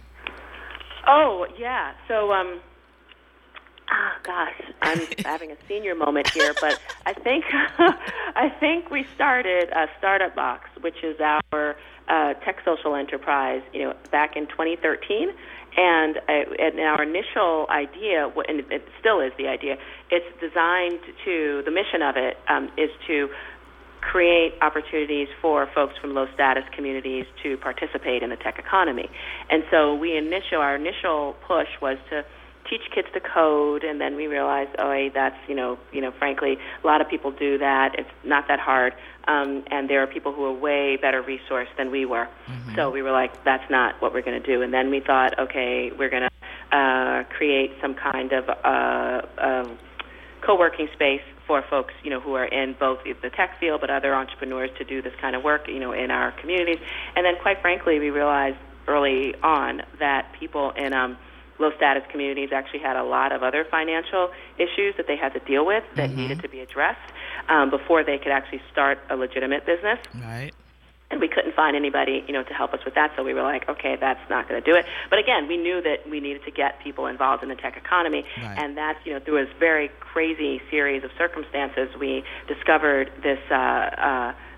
Oh, yeah. So, um, oh, gosh, I'm having a senior moment here, but I think I think we started uh, Startup Box, which is our uh, tech social enterprise, you know, back in twenty thirteen. And, uh, and our initial idea, and it still is the idea, it's designed to, the mission of it um, is to create opportunities for folks from low-status communities to participate in the tech economy. And so we initial, our initial push was to teach kids to code, and then we realized, oh, hey, that's, you know, you know, frankly, a lot of people do that. It's not that hard. Um, and there are people who are way better resourced than we were. Mm-hmm. So we were like, that's not what we're going to do. And then we thought, okay, we're going to uh, create some kind of uh, um, co-working space for folks, you know, who are in both the tech field but other entrepreneurs to do this kind of work, you know, in our communities. And then, quite frankly, we realized early on that people in um, low-status communities actually had a lot of other financial issues that they had to deal with that mm-hmm. needed to be addressed um, before they could actually start a legitimate business. Right. And we couldn't find anybody, you know, to help us with that, so we were like, okay, that's not going to do it. But again, we knew that we needed to get people involved in the tech economy, right. and that's, you know, through a very crazy series of circumstances, we discovered this uh, uh,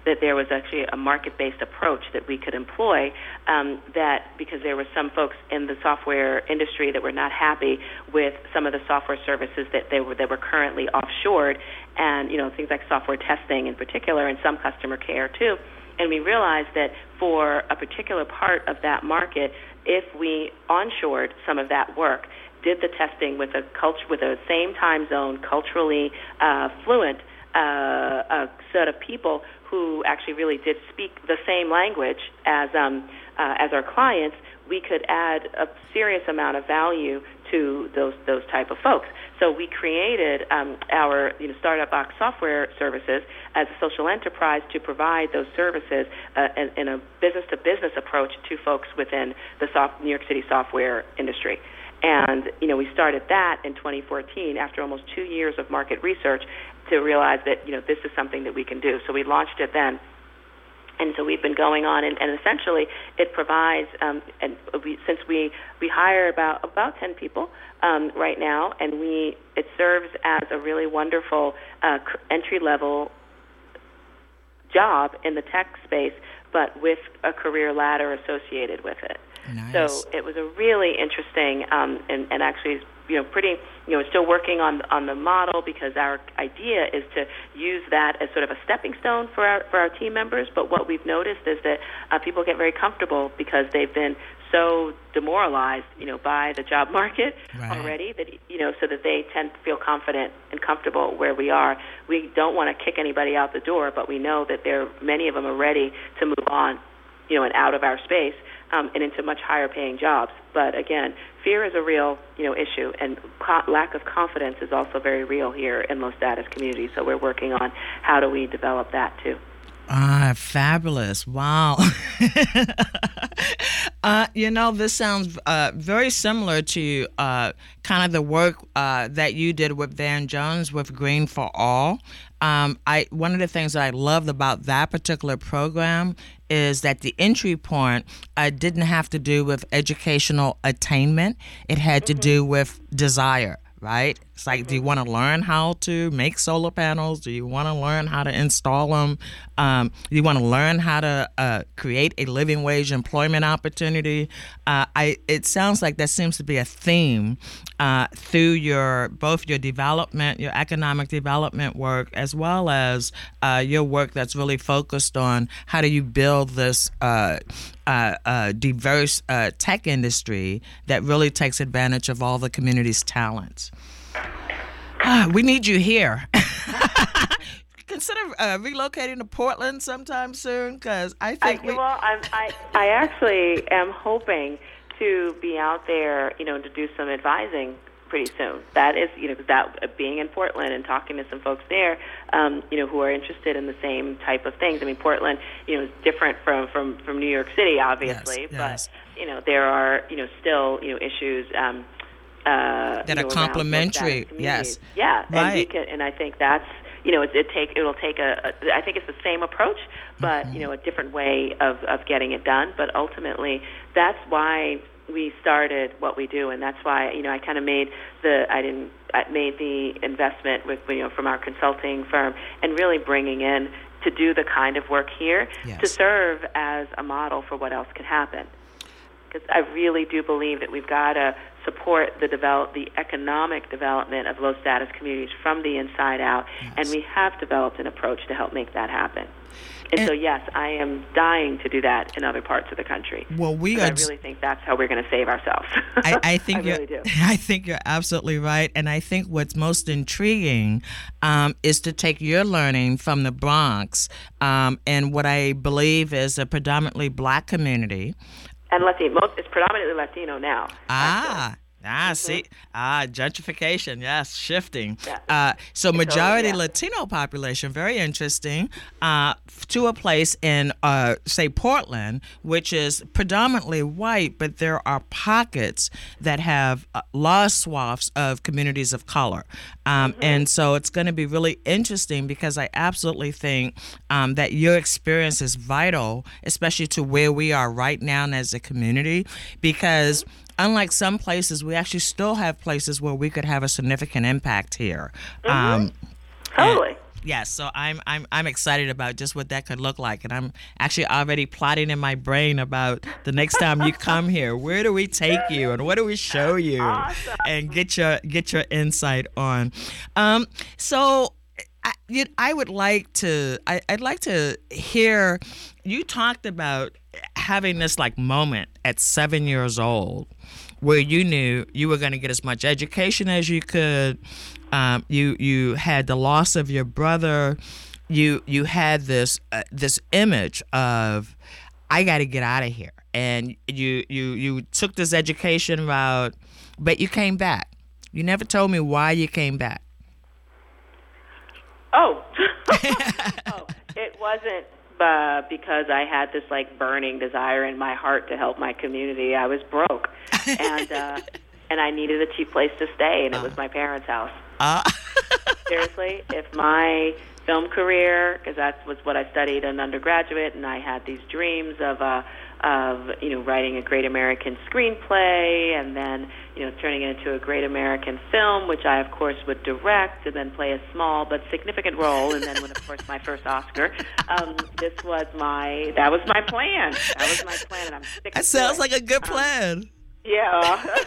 that there was actually a market-based approach that we could employ, um, that because there were some folks in the software industry that were not happy with some of the software services that they were that were currently offshored, and you know things like software testing in particular, and some customer care too. And we realized that for a particular part of that market, if we onshored some of that work, did the testing with a culture, with a same time zone, culturally uh, fluent uh, a set of people who actually really did speak the same language as um, uh, as our clients, we could add a serious amount of value to those those type of folks. So we created um, our you know, Startup Box software services as a social enterprise to provide those services uh, in, in a business-to-business approach to folks within the soft, New York City software industry. And you know, we started that in twenty fourteen after almost two years of market research to realize that you know this is something that we can do. So we launched it then. And so we've been going on, and, and essentially it provides, um, and we, since we, we hire about about ten people um, right now, and we it serves as a really wonderful uh, entry-level job in the tech space, but with a career ladder associated with it. Nice. So it was a really interesting um, and, and actually you know, pretty, you know, we're still working on on the model because our idea is to use that as sort of a stepping stone for our for our team members. But what we've noticed is that uh, people get very comfortable because they've been so demoralized, you know, by the job market right. already that you know, so that they tend to feel confident and comfortable where we are. We don't want to kick anybody out the door, but we know that there many of them are ready to move on, you know, and out of our space. Um, and into much higher paying jobs. But again, fear is a real, you know, issue, and co- lack of confidence is also very real here in low status communities. So we're working on how do we develop that too. Ah, fabulous. Wow. uh, you know, this sounds uh, very similar to uh, kind of the work uh, that you did with Van Jones with Green for All. Um, I one of the things that I loved about that particular program is that the entry point uh, didn't have to do with educational attainment. It had mm-hmm. to do with desire, right? It's like, mm-hmm. do you want to learn how to make solar panels? Do you want to learn how to install them? Um, do you want to learn how to uh, create a living wage employment opportunity? Uh, I it sounds like that seems to be a theme uh, through your both your development, your economic development work, as well as uh, your work that's really focused on how do you build this uh, uh, uh, diverse uh, tech industry that really takes advantage of all the community's talents. Ah, we need you here. Consider uh, relocating to Portland sometime soon, because I think I, we... Well, I'm, I I actually am hoping to be out there, you know, to do some advising pretty soon. That is, you know, that uh, being in Portland and talking to some folks there, um, you know, who are interested in the same type of things. I mean, Portland, you know, is different from, from, from New York City, obviously, yes, yes. but you know, there are, you know, still, you know, issues. Um, Uh, that you are know, complementary, yes, yeah, right. and we can, and I think that's you know it, it take it'll take a, a I think it's the same approach, but mm-hmm. you know a different way of, of getting it done. But ultimately, that's why we started what we do, and that's why you know I kind of made the I didn't I made the investment with you know from our consulting firm and really bringing in to do the kind of work here yes. to serve as a model for what else could happen. Because I really do believe that we've got to support the develop the economic development of low status communities from the inside out, yes. and we have developed an approach to help make that happen. And, and so, yes, I am dying to do that in other parts of the country. Well, we are. I really think that's how we're going to save ourselves. I, I think I you're, really do. I think you're absolutely right, and I think what's most intriguing um, is to take your learning from the Bronx um, and what I believe is a predominantly black community. And Latino, most, it's predominantly Latino now. Ah, actually. ah, mm-hmm. see, ah, gentrification, yes, shifting. Yeah. Uh, so majority yeah. Latino population, very interesting, uh, to a place in, uh, say, Portland, which is predominantly white, but there are pockets that have uh, large swaths of communities of color. Um, mm-hmm. And so it's going to be really interesting because I absolutely think um, that your experience is vital, especially to where we are right now as a community, because mm-hmm. unlike some places, we actually still have places where we could have a significant impact here. Mm-hmm. Um, totally. Yes, so I'm I'm I'm excited about just what that could look like, and I'm actually already plotting in my brain about the next time you come here. Where do we take you, and what do we show you, awesome. and get your get your insight on. Um, so. I, you, I would like to. I, I'd like to hear. You talked about having this like moment at seven years old, where you knew you were going to get as much education as you could. Um, you you had the loss of your brother. You you had this uh, this image of, I got to get out of here, and you you you took this education route, but you came back. You never told me why you came back. Oh, oh, it wasn't uh, because I had this like burning desire in my heart to help my community. I was broke, and uh, and I needed a cheap place to stay, and it was my parents' house. Uh. Seriously, if my film career, because that was what I studied in undergraduate, and I had these dreams of uh, of you know writing a great American screenplay, and then you know turning it into a great American film, which I of course would direct, and then play a small but significant role, and then win of course my first Oscar. Um, this was my that was my plan. That was my plan, and I'm sticking That to sounds it. like a good plan. Um, yeah.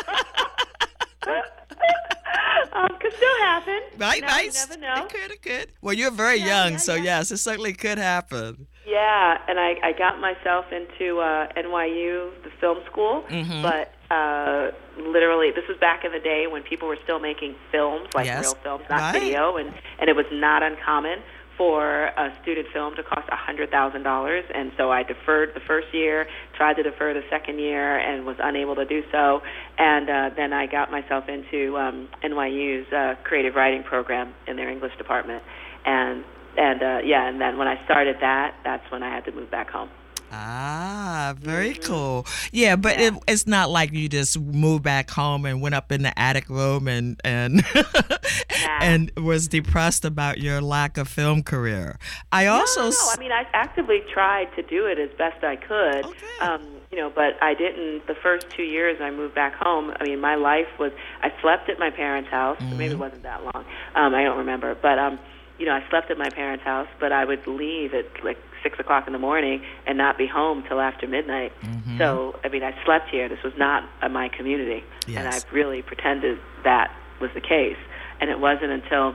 um, could still happen. Right, no, right. You never know. It could, it could. Well, you're very Yeah, young, yeah, so yeah. yes, it certainly could happen. Yeah, and I, I got myself into uh, N Y U, the film school, Mhm. but uh, literally, this was back in the day when people were still making films, like Yes, real films, not right. video, and, and it was not uncommon for a student film to cost one hundred thousand dollars, and so I deferred the first year, tried to defer the second year, and was unable to do so, and uh, then I got myself into um, N Y U's uh, creative writing program in their English department, and and uh, yeah, and then when I started that, that's when I had to move back home. Ah, very cool. Yeah, but Yeah. It, it's not like you just moved back home and went up in the attic room and and and was depressed about your lack of film career. I also no, no, s- no. I mean, I actively tried to do it as best I could. Okay. Um, you know, but I didn't. The first two years I moved back home, I mean, my life was. I slept at my parents' house. Mm-hmm. Maybe it wasn't that long. Um, I don't remember, but um, you know, I slept at my parents' house. But I would leave at like six o'clock in the morning and not be home till after midnight. Mm-hmm. So, I mean, I slept here. This was not uh, my community, Yes. and I really pretended that was the case. And it wasn't until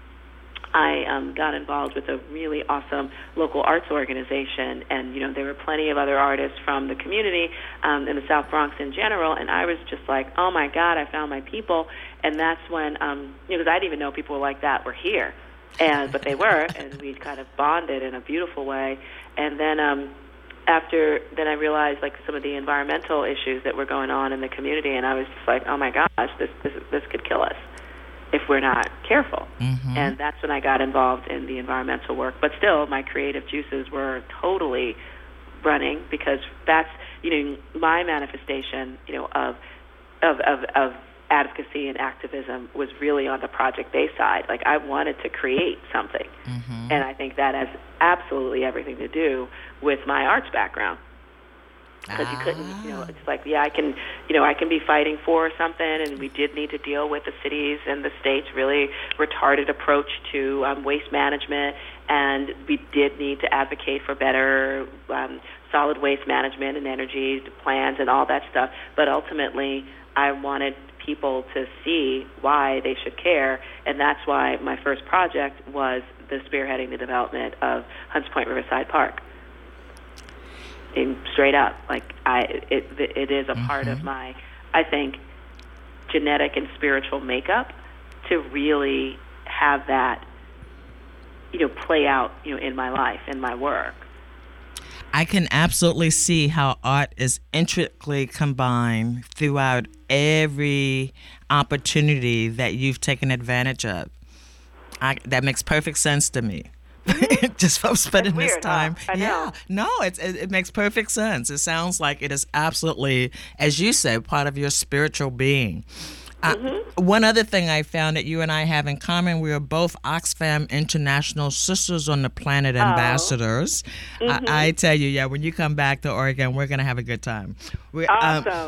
I um, got involved with a really awesome local arts organization, and you know there were plenty of other artists from the community um, in the South Bronx in general, and I was just like, oh my God, I found my people, and that's when um, you know because I didn't even know people like that were here, and but they were, and we kind of bonded in a beautiful way, and then. Um, After then, I realized like some of the environmental issues that were going on in the community, and I was just like, "Oh my gosh, this this this could kill us if we're not careful." Mhm. And that's when I got involved in the environmental work. But still, my creative juices were totally running because that's you know my manifestation, you know, of of of, of advocacy and activism was really on the project-based side. Like I wanted to create something, Mhm. and I think that has absolutely everything to do with my arts background. Because you couldn't, you know, it's like, yeah, I can, you know, I can be fighting for something, and we did need to deal with the cities and the states' really retarded approach to um, waste management, and we did need to advocate for better um, solid waste management and energy plans and all that stuff. But ultimately, I wanted people to see why they should care, and that's why my first project was the spearheading the development of Hunts Point Riverside Park. In straight up, like I, it, it is a part of my, I think, genetic and spiritual makeup to really have that, you know, play out, you know, in my life, in my work. I can absolutely see how art is intricately combined throughout every opportunity that you've taken advantage of. I, that makes perfect sense to me. Just from spending That's this weird, time. huh? I know. Yeah, no, it's, it, it makes perfect sense. It sounds like it is absolutely, as you said, part of your spiritual being. Uh, Mm-hmm. one other thing I found that you and I have in common, we are both Oxfam International Sisters on the Planet ambassadors. Mm-hmm. I, I tell you, yeah, when you come back to Oregon, we're going to have a good time. We're, um, Awesome.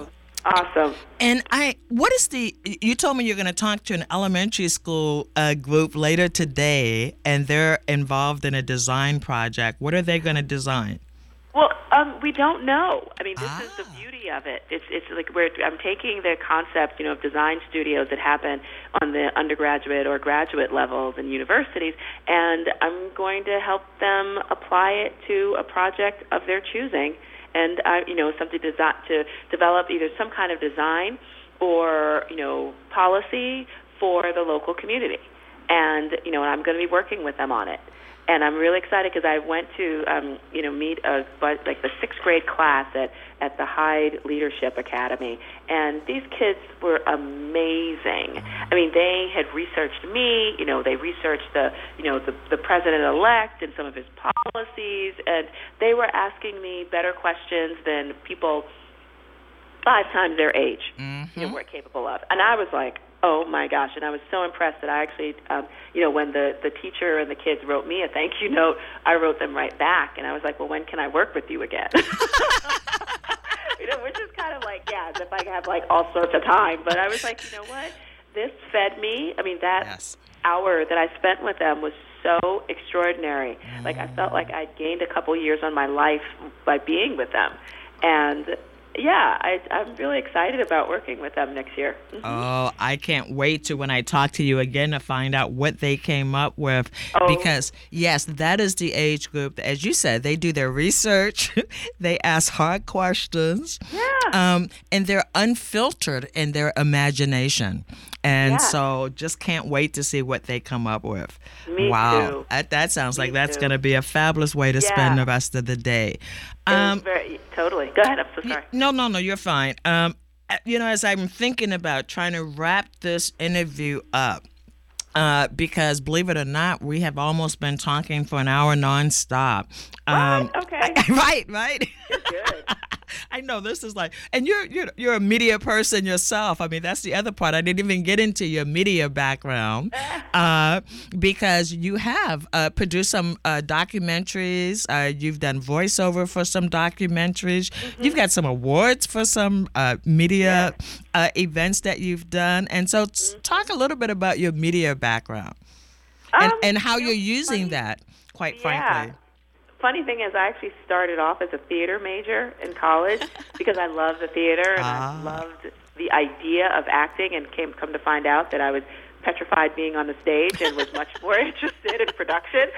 Awesome. And I, what is the, you told me you're going to talk to an elementary school uh, group later today, and they're involved in a design project. What are they going to design? Well, um, we don't know. I mean, this Ah. is the beauty of it. It's it's like we're I'm taking the concept, you know, of design studios that happen on the undergraduate or graduate levels in universities, and I'm going to help them apply it to a project of their choosing, and I, you know, something to desi- to develop either some kind of design or you know policy for the local community, and you know, I'm going to be working with them on it. And I'm really excited because I went to, um, you know, meet a but like the sixth grade class at, at the Hyde Leadership Academy, and these kids were amazing. I mean, they had researched me. You know, they researched the, you know, the the president-elect and some of his policies, and they were asking me better questions than people five times their age, Mm-hmm. you know, were capable of. And I was like, oh my gosh! And I was so impressed that I actually, um, you know, when the the teacher and the kids wrote me a thank you note, I wrote them right back, and I was like, well, when can I work with you again? You know, which is kind of like, yeah, as if I have like all sorts of time. But I was like, you know what? This fed me. I mean, that Yes. hour that I spent with them was so extraordinary. Mm. Like I felt like I'd gained a couple years on my life by being with them, and. Yeah, I, I'm really excited about working with them next year. Mm-hmm. Oh, I can't wait to when I talk to you again to find out what they came up with. Oh. Because, yes, that is the age group. As you said, they do their research. They ask hard questions. Yeah. Um, and they're unfiltered in their imagination. And Yeah. so just can't wait to see what they come up with. Me wow. too. That, that sounds Me like that's too. going to be a fabulous way to Yeah. spend the rest of the day. It was Um, very, totally. Go ahead. I'm so sorry. no, no, no, you're fine. Um, you know, as I'm thinking about trying to wrap this interview up, uh, because believe it or not, we have almost been talking for an hour nonstop. Um, What? Okay. right, right. You're good. I know this is like, and you're you're you're a media person yourself. I mean, that's the other part. I didn't even get into your media background, uh, because you have uh, produced some uh, documentaries. Uh, you've done voiceover for some documentaries. Mm-hmm. You've got some awards for some uh, media yeah. uh, events that you've done. And so, mm-hmm. talk a little bit about your media background and um, and how you know, you're using funny. that. Quite Yeah. frankly. Funny thing is, I actually started off as a theater major in college because I love the theater and Ah. I loved the idea of acting, and came come to find out that I was petrified being on the stage and was much more interested in production.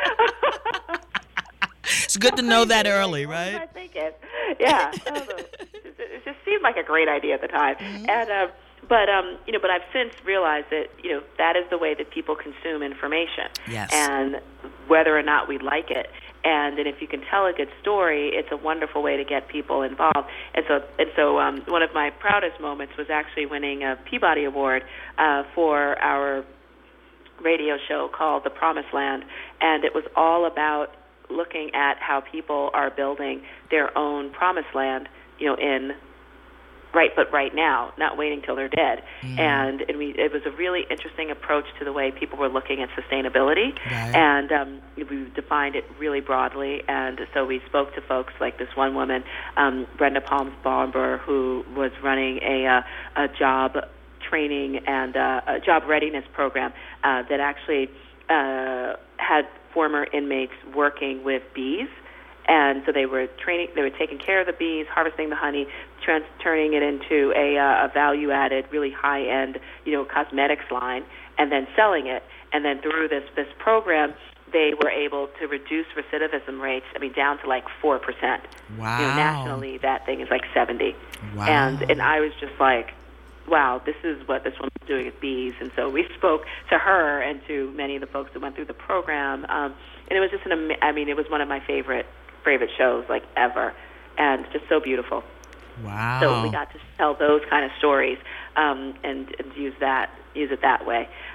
It's good to know that early, What was right? I thinking? Yeah, it just seemed like a great idea at the time, Mm-hmm. and uh, but um, you know, but I've since realized that you know that is the way that people consume information, Yes. and whether or not we like it. And, and if you can tell a good story, it's a wonderful way to get people involved. And so, and so, um, one of my proudest moments was actually winning a Peabody Award uh, for our radio show called The Promised Land, and it was all about looking at how people are building their own promised land, you know, in right, but right now, not waiting till they're dead. Mm. And, and we, it was a really interesting approach to the way people were looking at sustainability, right. and um, we defined it really broadly. And so we spoke to folks like this one woman, um, Brenda Palms-Barber, who was running a, uh, a job training and uh, a job readiness program uh, that actually uh, had former inmates working with bees. And so they were training, they were taking care of the bees, harvesting the honey, trans- turning it into a, uh, a value-added, really high-end, you know, cosmetics line, and then selling it. And then through this this program, they were able to reduce recidivism rates. I mean, down to like four percent. Wow. You know, nationally, that thing is like seventy. Wow. And and I was just like, wow, this is what this woman's doing with bees. And so we spoke to her and to many of the folks that went through the program, um, and it was just an. Am- I mean, it was one of my favorite. favorite shows like ever, and just so beautiful. Wow. So we got to tell those kind of stories um, and, and use that use it that way.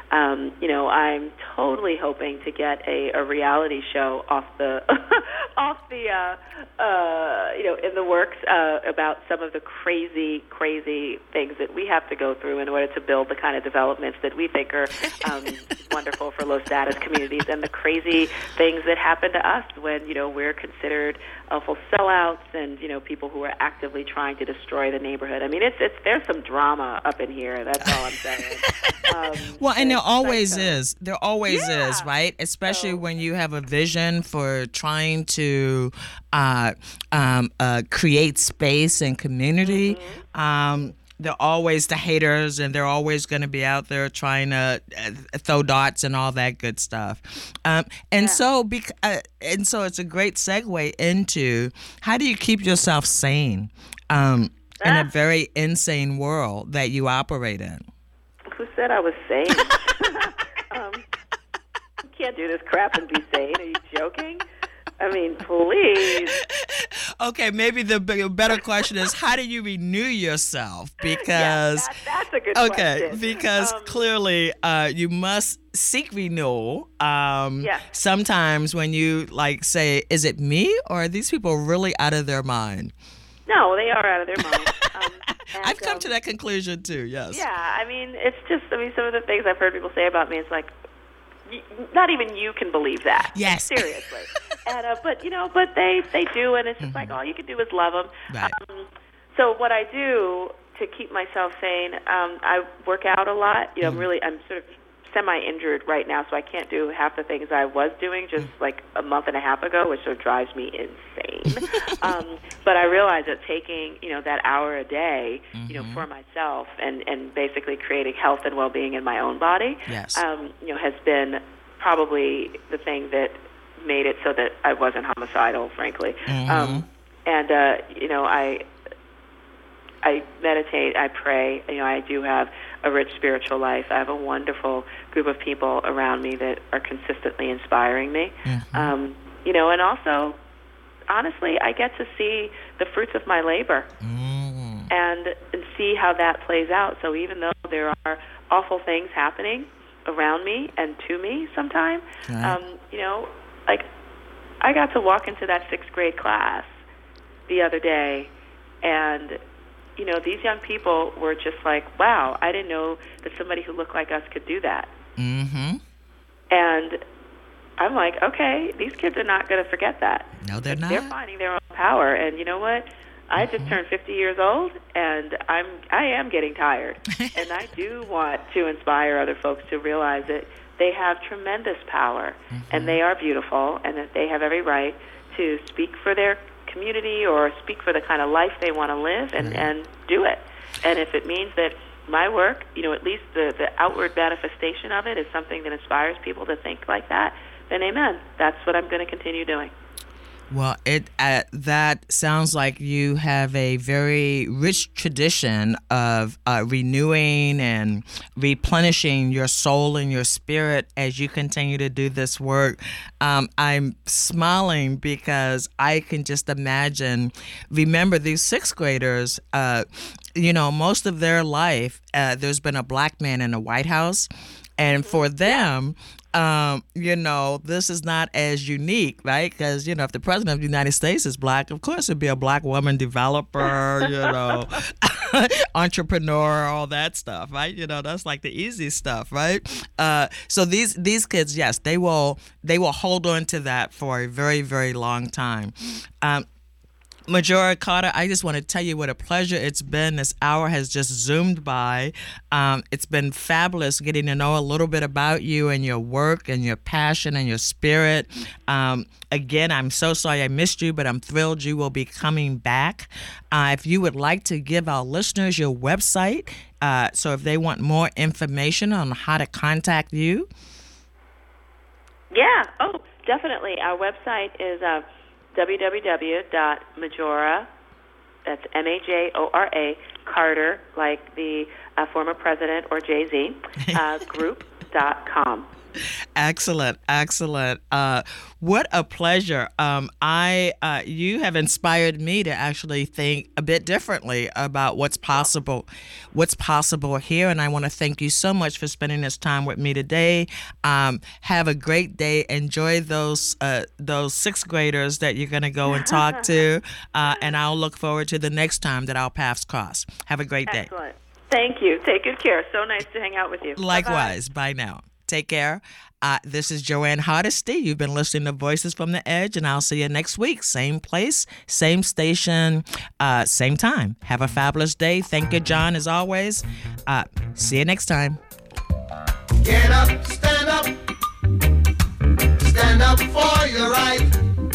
Um, you know, I'm totally hoping to get a, a reality show off the off the uh, uh, you know in the works uh, about some of the crazy, crazy things that we have to go through in order to build the kind of developments that we think are um, wonderful for low status communities, and the crazy things that happen to us when you know we're considered awful sellouts and you know people who are actively trying to destroy the neighborhood. I mean, it's it's there's some drama up in here. That's all I'm saying. Um, well, and there always like, uh, is. There always yeah. is, right? Especially so, when you have a vision for trying to uh, um, uh, create space and community. Mm-hmm. Um, they're always the haters, and they're always going to be out there trying to uh, throw darts and all that good stuff. Um, and yeah. so, bec- uh, and so, it's a great segue into how do you keep yourself sane um, ah. in a very insane world that you operate in? Who said I was sane? um, you can't do this crap and be sane. Are you joking? I mean, please. Okay, maybe the better question is, how do you renew yourself? Because yeah, that, that's a good okay, question. because um, clearly uh, you must seek renewal. Um, yeah. Sometimes when you like say, "Is it me, or are these people really out of their mind?" No, they are out of their mind. Um, and, I've come um, to that conclusion too. Yes. Yeah, I mean, it's just. I mean, some of the things I've heard people say about me, it's like, y- not even you can believe that. Yes. Seriously. And, uh, but you know, but they they do, and it's just mm-hmm. like all you can do is love them. Right. Um, so what I do to keep myself sane, um, I work out a lot. You know, mm-hmm. I'm really I'm sort of semi-injured right now, so I can't do half the things I was doing just mm-hmm. like a month and a half ago, which sort of drives me insane. um, but I realize that taking you know that hour a day, mm-hmm. you know, for myself and and basically creating health and well-being in my own body, yes. um, you know, has been probably the thing that made it so that I wasn't homicidal, frankly. Mm-hmm. Um, and, uh, you know, I I meditate, I pray. You know, I do have a rich spiritual life. I have a wonderful group of people around me that are consistently inspiring me. Mm-hmm. Um, you know, and also, honestly, I get to see the fruits of my labor mm-hmm. and, and see how that plays out. So even though there are awful things happening around me and to me sometimes, right. um, you know, like, I got to walk into that sixth grade class the other day, and, you know, these young people were just like, wow, I didn't know that somebody who looked like us could do that. Mm-hmm. And I'm like, okay, these kids are not going to forget that. No, they're not. They're finding their own power. And you know what? I just turned fifty years old, and I'm, I am getting tired. And I do want to inspire other folks to realize that they have tremendous power, mm-hmm. and they are beautiful, and that they have every right to speak for their community or speak for the kind of life they want to live and, right. and do it. And if it means that my work, you know, at least the, the outward manifestation of it is something that inspires people to think like that, then amen. That's what I'm going to continue doing. Well, it uh, that sounds like you have a very rich tradition of uh, renewing and replenishing your soul and your spirit as you continue to do this work. Um, I'm smiling because I can just imagine, remember these sixth graders, uh, you know, most of their life, uh, there's been a black man in the White House. And for them, um, you know, this is not as unique, right? Because, you know, if the president of the United States is black, of course it'd be a black woman developer, you know, entrepreneur, all that stuff, right? You know, that's like the easy stuff, right? Uh, so these these kids, yes, they will they will hold on to that for a very, very long time. Um, Majora Carter, I just want to tell you what a pleasure it's been. This hour has just zoomed by. Um, it's been fabulous getting to know a little bit about you and your work and your passion and your spirit. Um, again, I'm so sorry I missed you, but I'm thrilled you will be coming back. Uh, if you would like to give our listeners your website, uh, so if they want more information on how to contact you. Yeah, oh, definitely. Our website is uh, w w w dot majora, that's M A J O R A, Carter, like the uh, former president, or Jay-Z, uh, group dot com. Excellent, excellent. Uh, what a pleasure. Um, I, uh, you have inspired me to actually think a bit differently about what's possible, what's possible here. And I want to thank you so much for spending this time with me today. Um, have a great day. Enjoy those uh, those sixth graders that you're going to go and talk to. Uh, and I'll look forward to the next time that our paths cross. Have a great day. Excellent. Thank you. Take good care. So nice to hang out with you. Likewise. Bye-bye. Bye now. Take care. Uh, this is Joanne Hardesty. You've been listening to Voices from the Edge, and I'll see you next week. Same place, same station, uh, same time. Have a fabulous day. Thank you, John, as always. Uh, see you next time. Get up, stand up. Stand up for your right.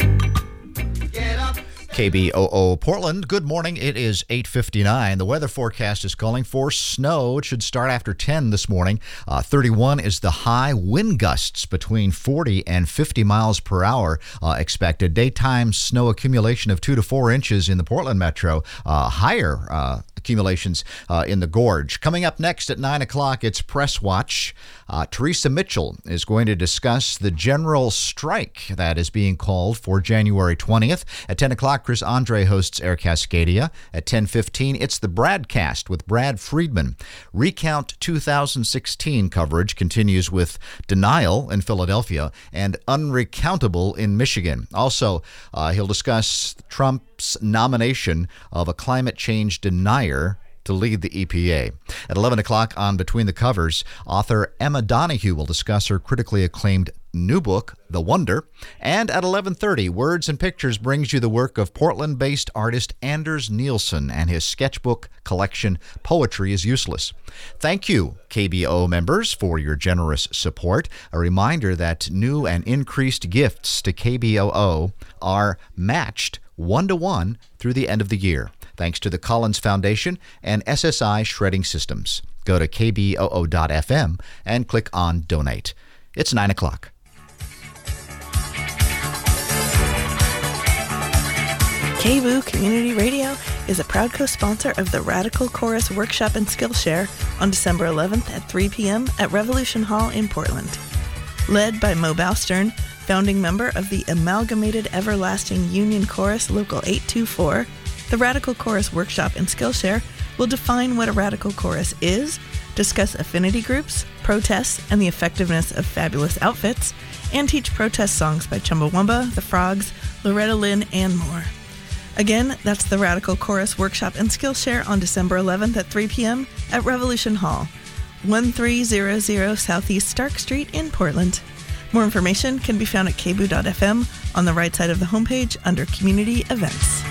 Get up. K B O O Portland, good morning. It is eight fifty-nine. The weather forecast is calling for snow. It should start after ten this morning. Uh, thirty-one is the high. Wind gusts between forty and fifty miles per hour uh, expected. Daytime snow accumulation of two to four inches in the Portland metro. Uh, higher uh, accumulations uh, in the gorge. Coming up next at nine o'clock, it's Press Watch. Uh, Teresa Mitchell is going to discuss the general strike that is being called for January twentieth. At ten o'clock, Chris Andre hosts Air Cascadia. At ten fifteen, it's the Bradcast with Brad Friedman. Recount two thousand sixteen coverage continues with Denial in Philadelphia and Unrecountable in Michigan. Also, uh, he'll discuss Trump's nomination of a climate change denier to lead the E P A. At eleven o'clock on Between the Covers, author Emma Donoghue will discuss her critically acclaimed new book, The Wonder. And at eleven thirty, Words and Pictures brings you the work of Portland-based artist Anders Nielsen and his sketchbook collection, Poetry is Useless. Thank you, K B O members, for your generous support. A reminder that new and increased gifts to K B O O are matched one-to-one through the end of the year, thanks to the Collins Foundation and S S I Shredding Systems. Go to K B O O dot F M and click on Donate. It's nine o'clock. K B O O Community Radio is a proud co-sponsor of the Radical Chorus Workshop and Skillshare on December eleventh at three p.m. at Revolution Hall in Portland. Led by Mo Baustern, founding member of the Amalgamated Everlasting Union Chorus Local eight two four, the Radical Chorus Workshop and Skillshare will define what a radical chorus is, discuss affinity groups, protests, and the effectiveness of fabulous outfits, and teach protest songs by Chumbawamba, The Frogs, Loretta Lynn, and more. Again, that's the Radical Chorus Workshop and Skillshare on December eleventh at three p.m. at Revolution Hall, thirteen hundred Southeast Stark Street in Portland. More information can be found at K B O O dot F M on the right side of the homepage under Community Events.